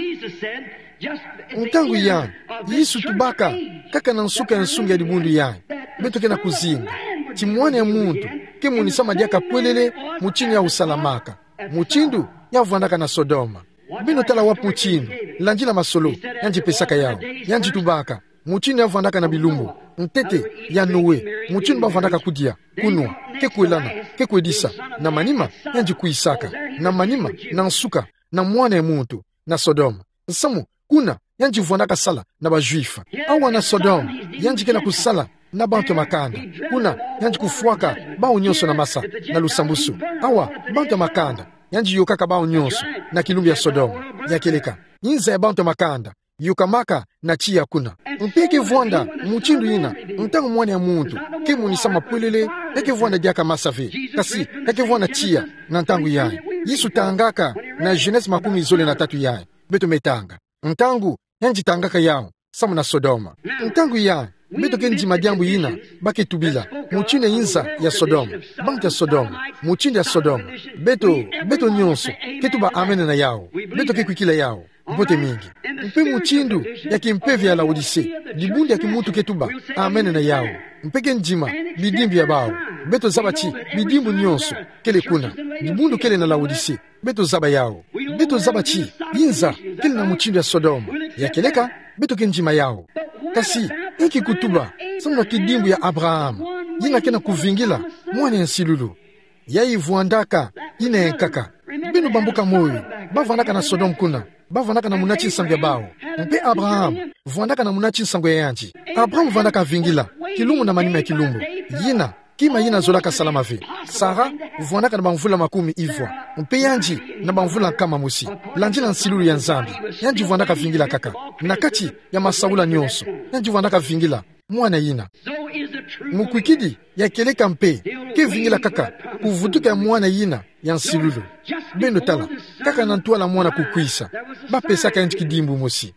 ntangu yayi Yesu tubaka kaka na nsuka ya nsunga ya dibundu yayi beto kena kuzinga ti mwana ya muntu ke munisama diaka pwelele muchini ya usalamaka muchindu ya vwandaka na Sodoma bino tala wapu muchindu lanjila masolo yanji pesaka yao yanji tubaka muchindu ya vwandaka na bilumbu ntete ya Noe muchindu ba vwandaka kudia kunwa ke kuelana ke kuedisa na manima yanji kuisaka na manima na nsuka na mwana ya muntu na Sodoma samu kuna yanji vwandaka sala na bajuifa awa na Sodoma yanji kena kusala na bantu makanda kuna yanji kufuaka bao nyonso na masa na lusambusu awa bantu makanda yanji yokaka bao nyonso na kilumbi ya Sodoma ya keleka inza ya bantu makanda yokamaka na chia kuna mpeke vwanda muchindu ina ntangu mwana ya muntu ke munisa mapwelele yake vwanda diaka masave kasi yake vwanda chia na ntangu yayi Yesu tangaka na Genesi makumi zole na tatu yayi beto metanga ntangu yanji tangaka yao samu na Sodoma ntangu yayi beto kenji madiambu ina bake tubila muchine inza ya Sodoma bantu ya Sodoma muchinde ya Sodoma beto beto nyonso ketuba amene na yao beto kekuikila yao mpote mingi mpe muchindu ya kimpevi ya Laodise dibundi ya kimutu ketuba amene na yao mpeke njima bidimbi ya bao beto zabachi bidimbu nyonso kele kuna dibundu kele na Laodise beto zaba yao beto zabachi inza kele na muchindu ya Sodoma ya keleka beto kenjima yao kasi iki kutuba samuna kidimbu ya Abraham yina kena kuvingila mwana ya nsilulu ya ivuandaka ina enkaka bino bambuka moyo bavandaka na Sodom kuna bavandaka na munachi nsangu ya bao mpe Abraham vuandaka na munachi nsangu ya yanji Abraham vandaka vingila kilungu na manima ya kilungu yina kima yina zolaka salama ve Sara vuandaka na bamvula makumi ivwa mpe yanji na bamvula kama musi lanjila nsilulu ya nzambi yanji vuandaka vingila kaka na kati ya masaula nyonso yanji vuandaka vingila mwana yina mukwikidi ya keleka mpe ke vingila kaka kuvutuka ya mwana yina ya nsilulu beno tala kaka na ntwala mwana kukwisa bapesaka nchi kidimbu mosi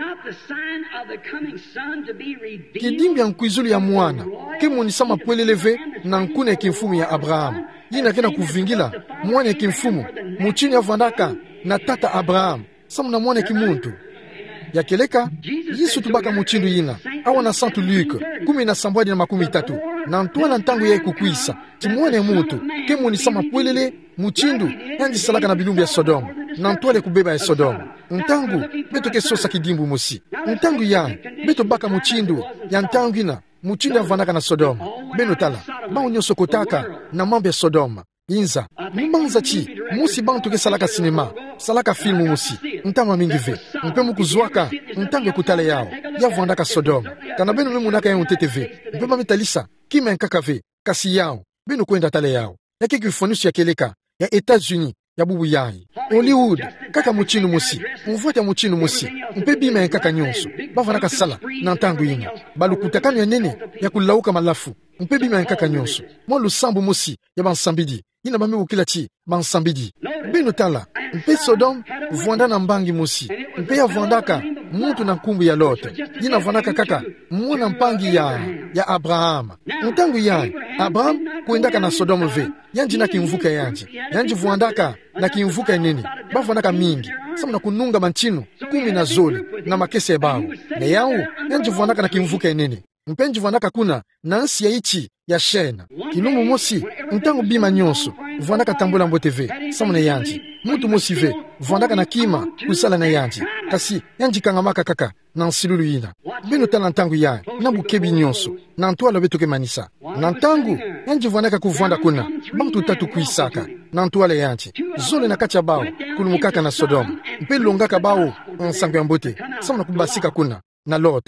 kidimbu ya nkwizulu ya mwana kemonisa mapweleleve na nkune ya kimfumu ya Abrahamu yina kena kuvingila mwana ya kimfumu muchini avandaka na tata Abrahamu samu na mwana ya kimuntu yakeleka Yesu tubaka muchindu yina awa na Santu Luke kumi na sambwadi na makumi tatu na ntwala ntangu ya kukwisa timwane mutu kemonisa mapwelele muchindu yanji salaka na bilumbi ya Sodoma na ntwale kubeba ya Sodoma ntangu beto ke sosa kidimbu mosi ntangu ya beto baka muchindu ya ntangu ina muchindu avandaka na Sodoma beno tala bao nyoso kotaka na mambo ya Sodoma inza mbanza chi musi bantu ke salaka sinema salaka filmu musi ntama mingi ve mpe mukuzwaka ntango kutale yao yavandaka Sodoma kana beno memunaka ya T T V mpe mamitalisa kima nkaka ve kasi yao beno kwenda tale yao yake kifonusu ya keleka ya Etats-Unis ya bubu yai Hollywood kaka muchinu musi mvuata muchinu musi mpe bima ya kaka nyonso bavanaka sala na ntango yina balukutakano ya nene ya kulauka malafu mpe bima ya kaka nyonso mo lusambu musi ya bansambidi yina bame ukila chi bansambidi beno tala mpe Sodom vuanda na mbangi musi mpe ya vuandaka muntu na nkumbu ya Lote yina vuandaka kaka mwana mpangi ya ya Abraham ntangu ya Abraham kuendaka na Sodom ve yanji na kimvuka yanji yanji vuandaka na kimvuka nini bavuandaka mingi samu na kununga manchinu kumi na zoli na makese ya bao na yao yanji vuandaka na kimvuka nini mpenji vuandaka kuna na nsi ya ichi ya Shena kilumu mosi ntangu bima nyonso vuandaka tambula mbote ve samu na yanji mutu mosi ve vuandaka na kima kusala na yanji kasi yanji kangamaka kaka na nsilulu yina beno tala ntangu ya na bukebi nyonso na ntwala beto ke manisa na ntangu yanji vuandaka kuvuanda kuna bantu tatu kuisaka na ntwala yanji zole na kacha bao kulumukaka na Sodoma mpe longaka bao nsango ya mbote samu na kubasika kuna na Lot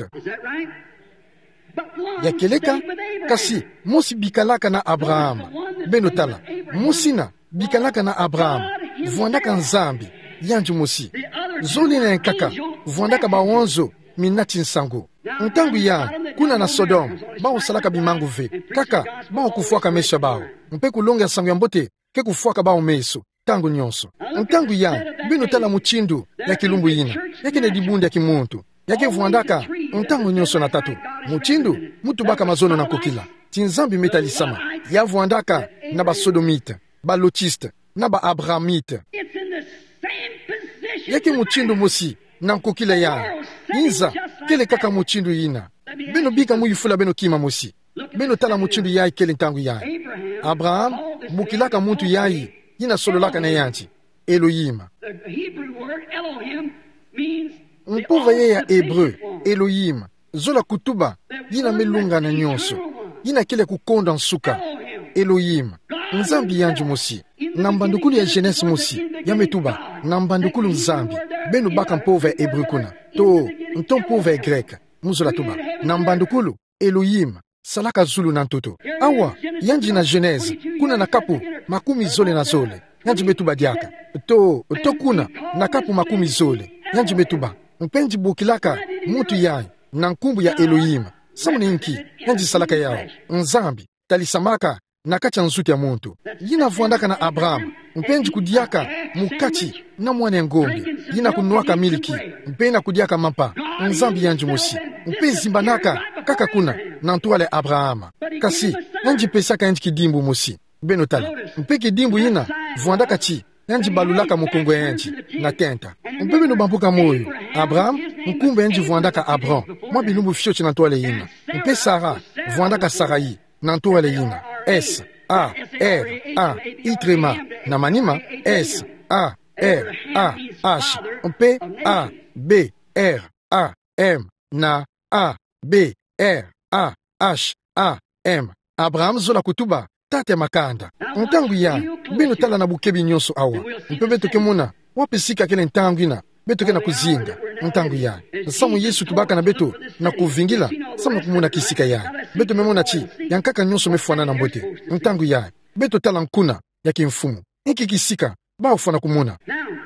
yakeleka kasi mosi bikalaka na Abraham beno tala musina bikalaka na Abraham vuandaka nzambi yanji mosi zoli na nkaka vuandaka bawanzo minati nsango ntangu ya kuna na Sodom bao salaka bimangu ve kaka bao kufuaka mesha bao mpe kulonga nsango ya mbote ke kufuaka bao meso tangu nyonso ntangu ya beno tala muchindu ya kilumbu yina yake ne dibundi ya kimuntu yake vuandaka ntangu nyonso na tatu muchindu mutu baka mazono na kokila tinzambi metalisama ya vuandaka na ba sodomite ba lotiste na ba abrahamite yake muchindu mosi na nkokila ya inza kele kaka muchindu yina beno bika muyifula beno kima mosi beno tala muchindu ya kele ntangu ya Abraham bukilaka muntu yayi yina sololaka na yanti Elohim mpuva ye ya Hebreu Elohim zola kutuba yina melunga na nyonso yina kile kukonda nsuka Elohim nzambi yanju mosi na mbandukulu ya Genesi mosi ya metuba na mbandukulu nzambi beno baka mpova ya Hebreu kuna to nto mpova ya Grek muzola tuba na mbandukulu Elohim salaka zulu na ntoto awa yanji na Genesi kuna na kapu makumi zole na zole yanji metuba diaka to to kuna na kapu makumi zole yanji metuba mpenji bukilaka mutu yai na nkumbu ya Elohim samu ninki yanji salaka yao nzambi talisamaka na kacha nsuti ya muntu yina vuandaka na Abraham mpenji kudiaka mukachi na mwane ngombe yina kunuaka miliki mpena kudiaka mapa nzambi yanji mosi mpe zimbanaka kaka kuna na ntuale Abraham kasi yanji pesaka yanji kidimbu mosi beno tala mpe kidimbu yina vuandaka chi yanji balulaka mukongo yanji na kenta mpe beno bampuka moyo Abraham mkumbe yanji vuandaka Abram mwa bilumbu fyochi na ntuale yina mpe Sara vuandaka Sarai na ntuale yina S A R A itrema na manima S A R A H P A B R A M na A B R A H A M Abraham zola kutuba tate makanda ntangu ya beno tala na bukebi nyonso awa mpe beto kemona wapisika kele ntangu ina beto ke na kuzinga ntangu ya samu Yesu tubaka na beto na kuvingila samu kumuna kisika ya beto memona chi yankaka nyonso mefuana na mbote ntangu ya beto tala nkuna ya kimfumu iki kisika ba ufana kumuna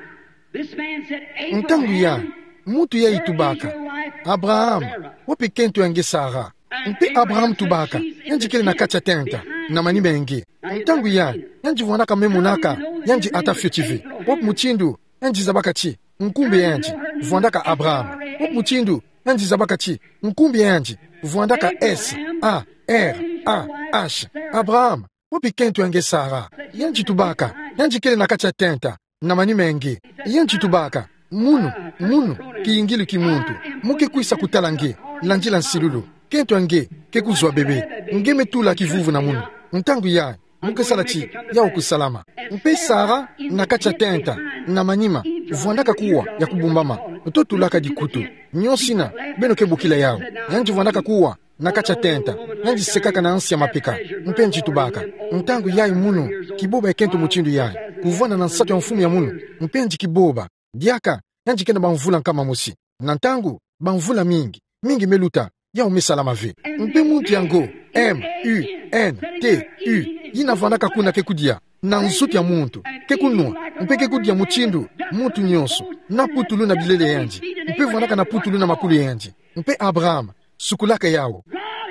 ntangu ya mutu ya itubaka Abraham wapi kento yange Sara mpe Abraham tubaka yanji kele na kacha tenta na mani mengi. Ntangu ya, yanji wanaka memunaka, yanji atafyo chivi. Wop muchindu, yanji zabakachi, nkumbi yanji, vwandaka Abraham. Wop muchindu, yanji zabakachi, nkumbi yanji, vwandaka S, A, R, A, H, Abraham. Wopi kentu yange Sara, yanji tubaka, yanji kele nakacha tenta, na mani mengi, yanji tubaka, munu, munu, ki ingilu ki muntu, muke kuisa kutala nge, lanjila nsilulu, kentu yange, ke kuzwa bebe, nge metula kivuvu na munu, ntangu ya, muke salachi, ya ukusalama, mpe Sara, nakacha tenta, na manima, vwandaka kuwa, ya kubumbama, utotu laka dikutu, nyosina, beno kebukila yao, yanji vwandaka kuwa, nakacha tenta, yanji sekaka na ansi ya mapika, mpenji tubaka, ntangu yai munu, kiboba ya kentu muchindu yai, kuvwana na nsato ya mfumu ya munu, mpenji kiboba, diaka, yanji kena banvula nkama musi, nantangu, banvula mingi, mingi meluta, ya umesalama ve, mpe muntu yango, M, U, N, T, U, yina vwanaka kuna kekudia, na nsuti ya muntu, kekunua, mpe kekudia muchindu, muntu nyonso, na putulu na bilele yanji, mpe vwanaka na putulu na makulu yanji, mpe Abraham, sukulaka yao.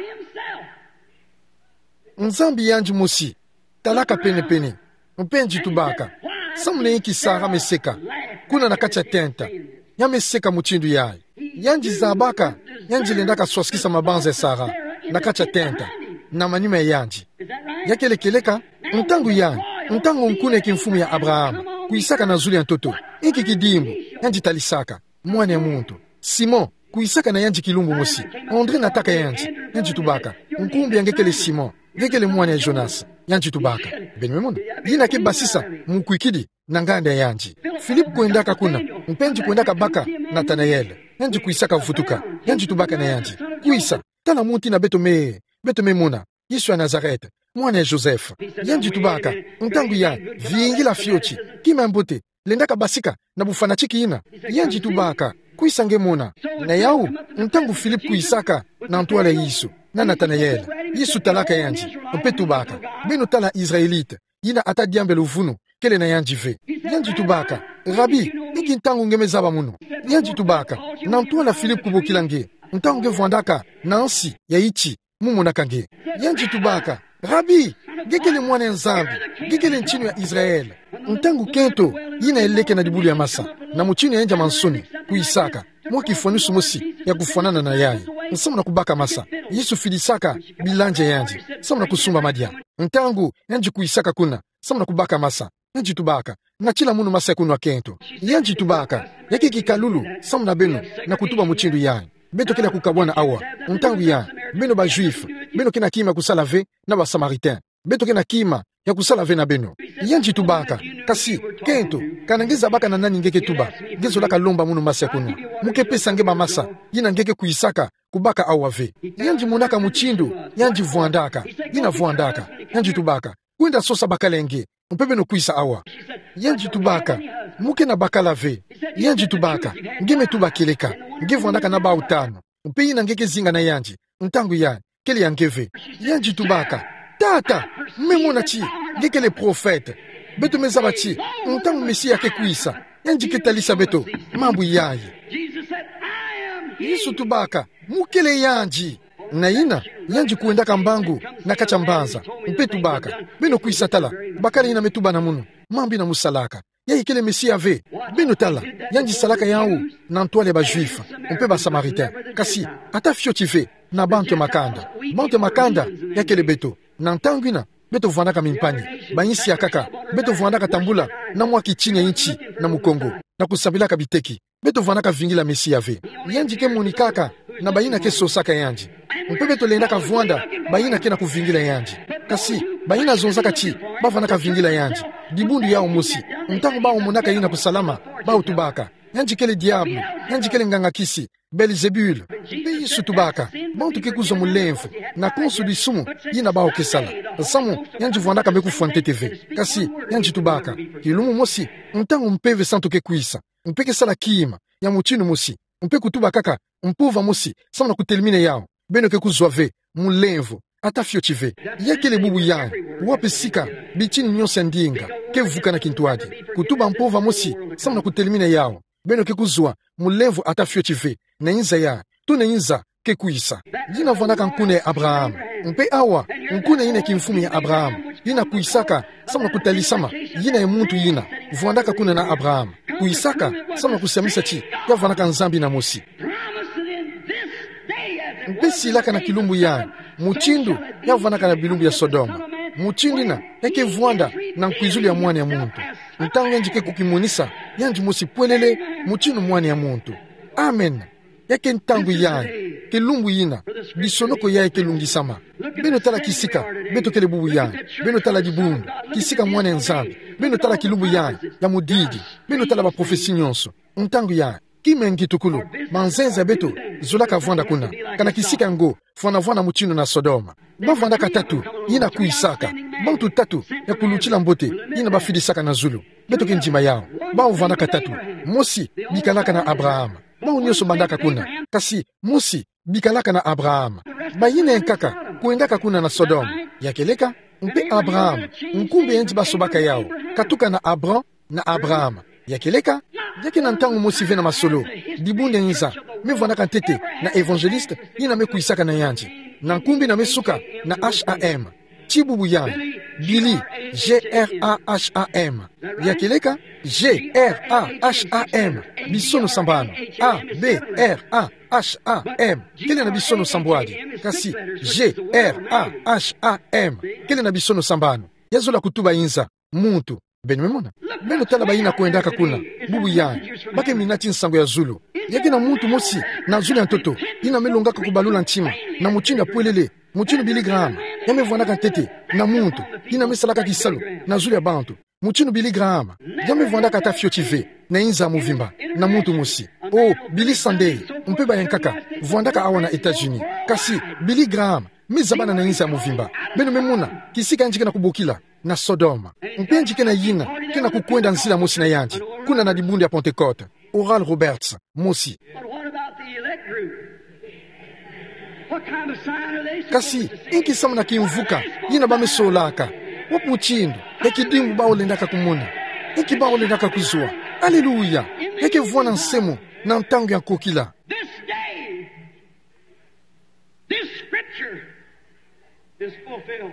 Nzambi yanji musi, talaka pene pene, mpenji tubaka, samune inki Sara meseka, kuna nakacha tenta, ya meseka muchindu yai, yanji zabaka, yanji lendaka swaskisa mabanza ya Sara, nakacha tenta, na manima ya yanji. Yakele keleka, ntangu yanji, ntangu nkune kimfumu ya Abraham, kuisaka na zuli ya ntoto, inki kidimbu, yanji talisaka, mwane ya muntu, Simon, kuisaka na yanji kilumbu musi, Andre nataka yanji, yanji tubaka, nkumbi yangekele Simon, ngekele mwane ya Jonas, yanji tubaka, benimemuna, yina ke basisa, mkuikidi, nanganda yanji. Philip kuendaka kuna, mpenji kuendaka baka, Nathanael, yanji kuisaka vutuka, yanji tubaka na yanji, kuisa, tala muti na beto me, beto me muna, Yesu ya Nazareth, mwane ya Joseph, yanji tubaka, ntangu ya, viingi la fiochi, kima mbote, lendaka basika, na bufanachiki ina, yanji tubaka, kuisa nge muna, na yau, ntangu Philip kuisaka, na ntuale Yesu, na Nathanael, Yesu talaka yanji, mpe tubaka, beno tala Israelite, yina ata diambe luvunu, kele na yanji ve, yanji tubaka, Rabi, iki ntangu nge mezaba munu, yanji tubaka, na ntuala Philip kubukila nge, ntangu nge vwandaka, na ansi, ya ichi, mumu nakange, yanji tubaka, Rabi, gekele mwane nzambi, gekele nchinu ya Israel, ntangu kento, yina eleke na dibulu ya masa, na muchinu ya enja mansoni, kuisaka, mwa kifuanusu musi, ya kufuanana na yai, nsamu na kubaka masa, Yesu filisaka, bilanje yanji, samu na kusumba madia, ntangu, yanji kuisaka kuna, samu na kubaka masa, yanji tubaka, na chila munu masa ya kunwa kento, yanji tubaka, yaki kikalulu, samu na benu, na kutuba muchindu yai, beto kila kukabwana awa, ntangu ya, beno ba juif, beno kena kima kusalave, na ba samaritain, beto kena kima, ya kusalave na beno, yanji tubaka, kasi, kento, kanangeza baka na nani ngeke tuba, gezo laka lomba munu masa ya kunwa, muke pesa ngeba masa, yina ngeke kuisaka, kubaka awave, yanji munaka muchindu, yanji vuandaka, yina vuandaka, yanji tubaka, kwenda sosa bakalenge, mpebe no kuisa awa, yanji tubaka, muke na bakalave, yanji tubaka, ngeme tubakileka, nge vuandaka na ba utano, mpe yina ngeke zinga na yanji, ntangu ya, kele yangeve, yanji tubaka, tata, memona chi, ngeke le profete, beto mezaba chi, ntangu mesia ke kuisa, yanji ketalisa beto, mambu yayi. Yesu tubaka, mukele yanji, na ina, yanji kuendaka mbangu, na kacha mbanza, mpe tubaka, beno kuisa tala, bakali ina metuba na munu, mambi na musalaka, yayi kele mesia ve, beno tala, yanji salaka yau, na ntuale ba juif, mpe ba samaritain, kasi, ata fioti ve, na bantu makanda, bantu makanda, ya kele beto, na ntangwina, beto vuandaka mimpani, ba insi ya kaka, beto vuandaka tambula, na mwaki chini ya inchi, na mukongo, na kusabilaka biteki, beto vuandaka vingila mesia ve, yanji ke munikaka, na bayina ke sosaka yanji, mpe beto lendaka vuanda, bayina ke na kuvingila yanji, kasi, bayina zonzaka chi, bavanaka vingila yanji, dibundu yao musi, ntangu ba umunaka yina kusalama, ba utubaka, yanji kele diablo, yanji kele ngangakisi, Belzebul, mpe Yesu tubaka, bantu ke kuzo mulemfu, na konsu di sumu, yina bao kesala, samu, yanji vuandaka meku fuante T V, kasi, yanji tubaka, kilumu mosi, ntangu mpeve santo ke kuisa, mpe kesala kima, ya muchinu mosi, mpe kutuba kaka, mpuva mosi, samu na kutelimine yao, beno ke kuzwave, mulemvu, ata fiochive, yakele bubu yao, wape sika, bichini nyonse ndinga, ke vuka na kintuadi, kutuba mpuva mosi, samu na kutelimine yao, beno ke kuzwa, mulemvu ata fiochive, na inza ya, tu na inza, ke ke kuisa yina vonaka nkune Abraham mpe awa nkune yina kimfumi ya Abraham yina kuisaka sama kutalisama yina ya muntu yina vondaka kuna na Abraham kuisaka sama kusamisa chi ya vonaka nzambi na mosi mpe silaka na kilumbu ya muchindu ya vonaka na bilumbu ya Sodoma muchindi na yake vuanda na nkwizuli ya mwani ya muntu ntangu yanjike kukimunisa yanji mosi pwelele muchindu mwani ya muntu amen yake ntangu yae kelumbu yina bisonoko yae kelungisama beno tala kisika beto kele bubu yae beno tala dibundu kisika mwane nzambi beno tala kilumbu yae ya mudigi beno tala ba profesi nyonso ntangu yae kimengi tukulu manzenza beto zulaka vwanda kuna kana kisika ngo fwana vwana muchino na Sodoma bavwanda katatu yina kuisaka bantu tatu ya kuluchila mbote yina bafidisaka na zulu beto kenjima yao bao vwanda katatu mosi bikalaka na Abraham bao nyoso bandaka kuna kasi mosi bikalaka na Abraham bayina enkaka kuendaka kuna na Sodoma yakeleka mpe Abraham nkumbe yenji basobaka yao katuka na Abram na Abraham yakeleka yake na ntangu mosi vena masolo dibunde nza me vonaka ntete na evangeliste yina me kuisaka na yanji na nkumbi na mesuka na H A M chibubu yanji Billy G R A H A M yakeleka G R A H A M bisono sambano A B R A H A M kele na bisono sambwadi kasi G R A H A M kele na bisono sambano yazola kutuba inza muntu beni memona beno tala bayina kuendaka kuna bubu yanji bake minati nsango ya zulu yake na muntu mosi na zulu ya ntoto ina melongaka kubalula nchima na muchinda pwelele muchino Billy Graham yame vonaka ntete na muntu ina mesalaka kisalo na zulu ya bantu muchino Billy Graham yame vonaka ta fiotive na inza muvimba na muntu mosi oh Billy Sunday mpe bayenkaka vondaka awa na Etats-Unis kasi Billy Graham mizabana na inza muvimba beno memuna kisika njike na kubukila na Sodoma mpe njike na yina kena kukwenda nsila mosi na yanji kuna na dibundi ya Pentecote Oral Roberts mosi kasi inki samu na kimvuka yina bamesolaka wapu uchindu yaki dimbu bao lendaka kumuna inki bao lendaka kuzua Haleluya yake vwana nsemu na ntangu ya kokila This day, this scripture is fulfilled.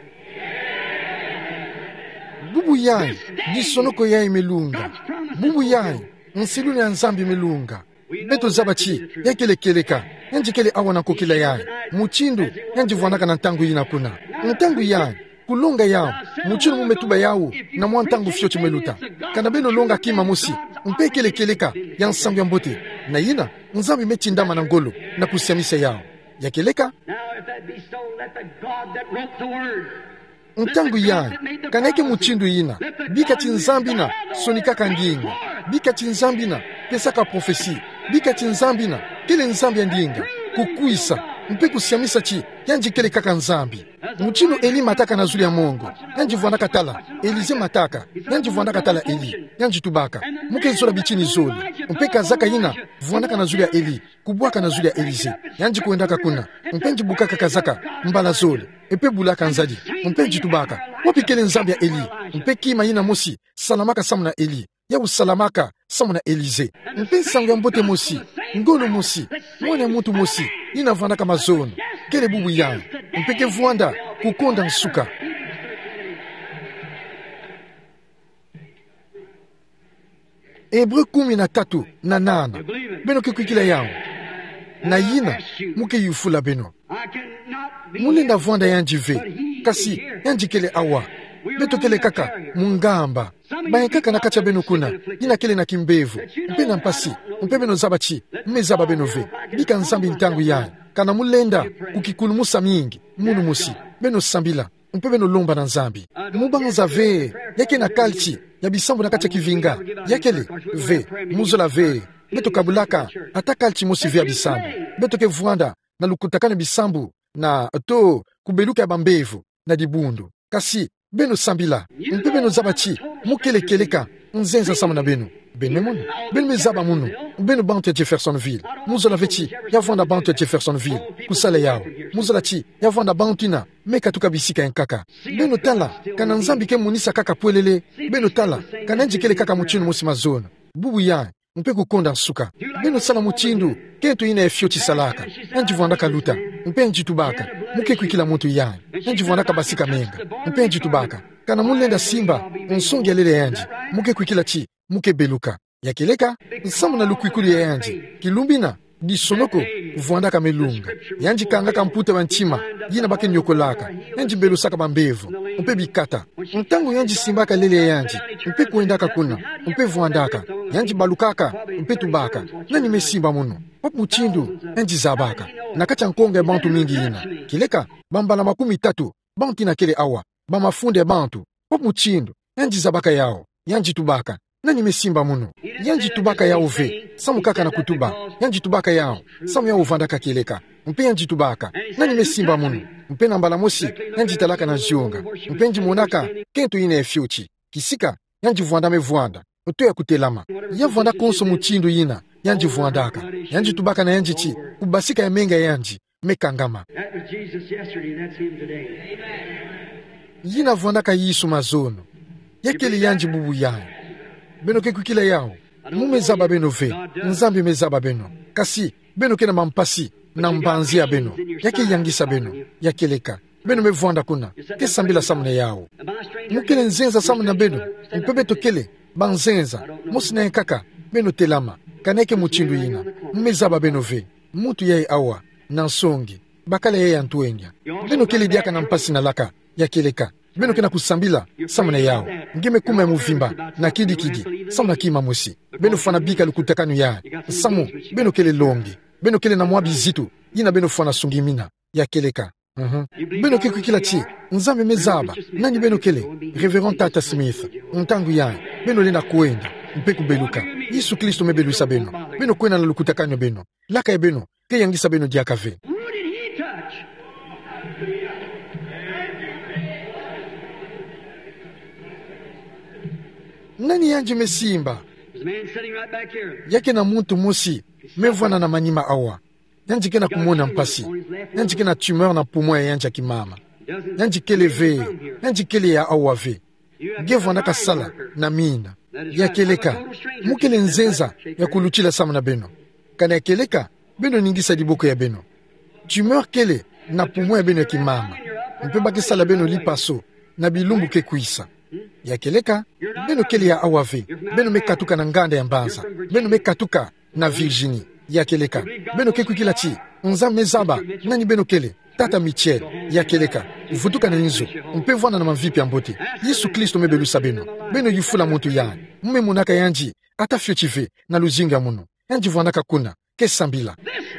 bubu yayi disonoko yayi melunga bubu yayi nsilulu ya nzambi melunga beto zabachi yakelekeleka yanjikele awa na kokila yayi muchindu yanjivwanaka na ntangu yina kuna ntangu yayi kulonga yao muchindu mumetuba yao na mwa ntangu fyo chimeluta kana beno longa kima musi mpekelekeleka ya nsambu ya mbote na yina nzambi mechindama na ngolo na kusiamisa yao yakeleka Now, if that be so, let the God that wrote the word, ntangu yayi kanake muchindu yina bika chinzambi na sonikaka nginga bika chinzambi na pesaka profesi bika chinzambi na kele nzambi ya ndinga kukuisa mpe kusiamisa chi yanjikele kaka nzambi muchino Eli mataka na zuli ya mongo yanjivwanaka tala Elize mataka yanjivwanaka tala Eli yanjitubaka muke zola bichini zoli mpe kazaka yina vwanaka na zuli ya Eli kubwaka na zuli ya Elize yanjikuendaka kuna mpe njibukaka kazaka mbala zoli epe bulaka nzadi mpe njitubaka wapikele nzambi ya Eli mpe kima yina mosi salamaka samu na Eli ya usalamaka samu na Elize mpe nsango ya mbote mosi ngolo mosi mwana mutu mosi yina vwanaka mazono kele bubu yayi mpeke vwanda kukonda nsuka Hebreu kumi na tatu na nana beno kikuikila yao na yina muke yufula beno I cannot be mulenda vwanda yanjive kasi yanjikele awa beto kele kaka mungamba baye kaka na kacha beno kuna yina kele na kimbevu mpe na mpasi mpe beno zabachi mme zaba beno ve bika nzambi ntangu yayi kana mulenda kukikulumusa mingi munu musi beno sambila mpe beno lomba na nzambi mubanza ve yake na kalchi ya bisambu na kacha kivinga yakele ve muzola ve beto kabulaka ata kalchi musi ve ya bisambu beto ke vwanda na lukutakane bisambu na to kubeluka ya bambevu na dibundu kasi beno sambila mpe beno zabachi mukelekeleka nzenza samu na beno beno munu beno mezaba munu beno bantu ya Jeffersonville muzola vechi ya vwanda bantu ya Jeffersonville kusale yao muzola chi ya vwanda bantu ina meka tuka bisika enkaka beno tala kana nzambi ke munisa kaka pwelele beno tala kana njikele kaka muchinu musi mazono bubu yayi mpe kukonda nsuka beno sala muchindu kento ina efyo chisalaka yanji vuandaka luta mpe nji tubaka muke kwikila muntu yanyi yanji vuandaka basika menga mpe nji tubaka kana mulenda simba nsongi alele yanji muke kwikila chi muke beluka yakeleka nsamu na lukwikuli ya yanji kilumbina disonoko vuandaka melunga yanji kangaka mputa banchima yina bake nyokolaka yanji belusaka bambevu mpe bikata ntango yanji simbaka lele yanji mpe kuendaka kuna mpe vuandaka yanji balukaka mpe tubaka nani mesimba muno papu chindu yanji zabaka nakacha nkonga bantu mingi ina kileka bambala makumi tatu bantu na kele awa bamafunde bantu papu chindu yanji zabaka yao yanji tubaka nani mesimba muno yanji tubaka yao ve samu kaka na kutuba yanji tubaka yao samu yao vandaka kileka mpe yanji tubaka nani mesimba muno mpe na mbala mosi yanji talaka na zionga mpe nji monaka kento ine efyochi kisika yanji vuanda me vuanda oto ya kutelama ya vuanda konso muchindu ina yanji vuandaka yanji tubaka na yanji chi kubasika ya menga yanji mekangama yina vuandaka yisu mazono yakeli yanji bubu yanyi beno ke kwikila yao mumezaba beno ve nzambi mezaba beno kasi beno ke na mampasi na mbanzia beno yake yangisa beno yakeleka beno mevuanda kuna ke sambila samune yao mukele nzenza samuna beno mpebe tokele banzenza musina nkaka beno telama kaneke muchindu yina mumezaba beno ve mutu yae awa na nsongi bakale yae antuenya beno kele diaka na mpasi na laka yakeleka beno kena kusambila samuna yao ngeme kuma ya muvimba na kidi kidi samuna kima musi beno fana bika lukutakanu ya samu beno kele longi beno kele na mwabi zitu yina beno fana sungimina ya keleka uh-huh. Beno ke kukila chi nzambe mezaba nani beno kele Reverend Tata Smith ntangu ya beno lena kuenda mpeku beluka Yesu Kristo mebelusa beno beno kwena na lukutakanu beno laka e beno ke yangisa beno diakave. Nani yanji mesimba yake na muntu mosi mevwana na manima awa yanji kena kumona mpasi yanji kena tumeur na pumo ya yanja kimama yanji kele ve yanji kele ya awa ve gevwana kasala na mina yakeleka mukele nzenza ya kuluchila sama na beno kana yakeleka beno ningisa diboko ya beno tumeur kele na pumo ya beno ya kimama mpeba kisala beno lipaso na bilumbu ke kuisa yakeleka beno kele ya awave beno mekatuka na nganda ya mbanza beno mekatuka na Virginie yakeleka beno kekwikila chi nza mezaba nani beno kele Tata Michel yakeleka vutuka na inzo mpevwana na mavipi ambote Yesu Kristo mebelusa beno beno yufula muntu yani mume munaka yanji ata fyochive na luzinga muno yanji vwanaka kuna kesambila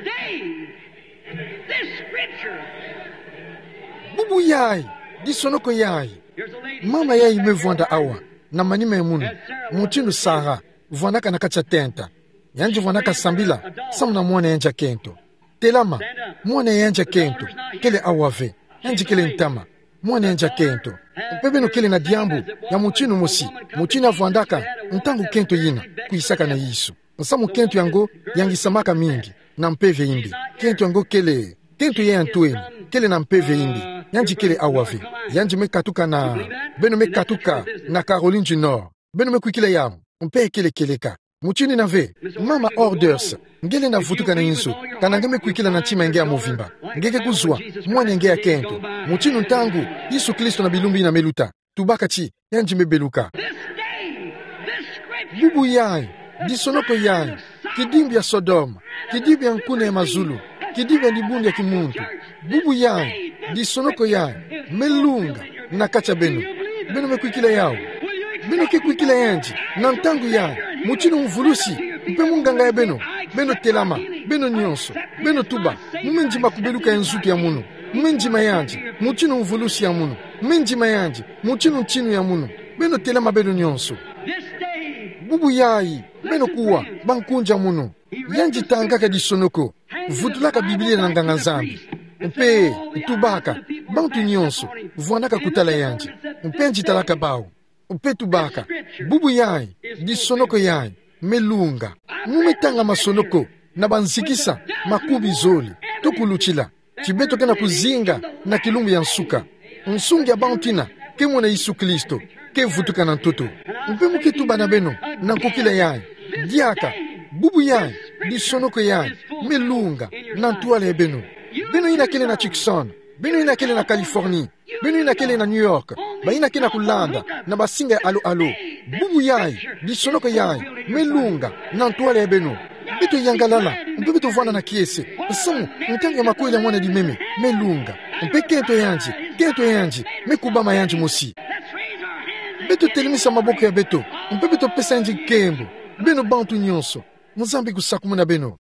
bubu yai disonoko yai mama yai mevwanda awa na manima ya munu mutinu Sara vwanaka na kacha tenta yanji vwanaka sambila samuna mwana yanja kento telama mwana yanja kento kele awave yanji kele ntama mwana yanja kento mpebeno kele na diambu ya mutinu mosi mutinu avwandaka ntangu kento yina kuisaka na Yesu nsamu kento yango yangisamaka mingi na mpeve indi kento yango kele kento ye antueni kele na mpeve indi yanji kele awave yanji mekatuka na beno mekatuka na Caroline du Nord beno mekwikile yamu mpe kele keleka muchini na ve mama orders ngele na vutuka na inzu kana ngeme kwikila na chima ngea movimba ngeke kuzwa mwana ngea kento muchinu ntangu Yesu Kristo na bilumbi na meluta tubaka chi yanji mebeluka bubu yai disonoko yai kidimbi ya Sodoma kidimbi ya nkune ya mazulu kidimbi ya nibundi ya kimuntu bubu yai disonoko yai melunga na kacha beno beno mekwikila yao beno kekwikila yanji na ntangu yai muchinu mvulusi mpe munganga ya beno beno telama beno nyonso beno tuba mumenjima kubeluka enzuki ya muno mumenjima yanji muchinu mvulusi ya muno mumenjima yanji muchinu nchinu ya muno beno telama beno nyonso bubu yai beno kuwa bankunja muno yanji tangaka disonoko vutulaka Biblia na nganga zambi mpe tubaka bantu nyonso vwanaka kutala yanji mpe njitalaka bao mpe tubaka bubu yai disonoko yai melunga mumetanga masonoko na banzikisa makubi zoli tokuluchila chibeto kena kuzinga na kilumbu ya nsuka nsungi ya bantina kemona Yesu Kristo ke vutuka na ntoto mpe muketuba na beno na nkokila yai diaka bubu yanyi lisonoko yanyi melunga na ntuala ya beno beno inakele na Tucson, beno inakele na Californie, beno inakele na New York, ba inakele na kulanda na basinga ya alo alo bubu yanyi lisonoko yanyi melunga na ntuala ya beno beto yangalala mpe beto vwana na kiese samu ntange makweli ya mwana limeme melunga mpe kento yanji kento yanji mekubama yanji mosi beto telemisa maboko ya beto mpe beto pesa yanji kembo beno bantu nyonso muzambi kusakumuna beno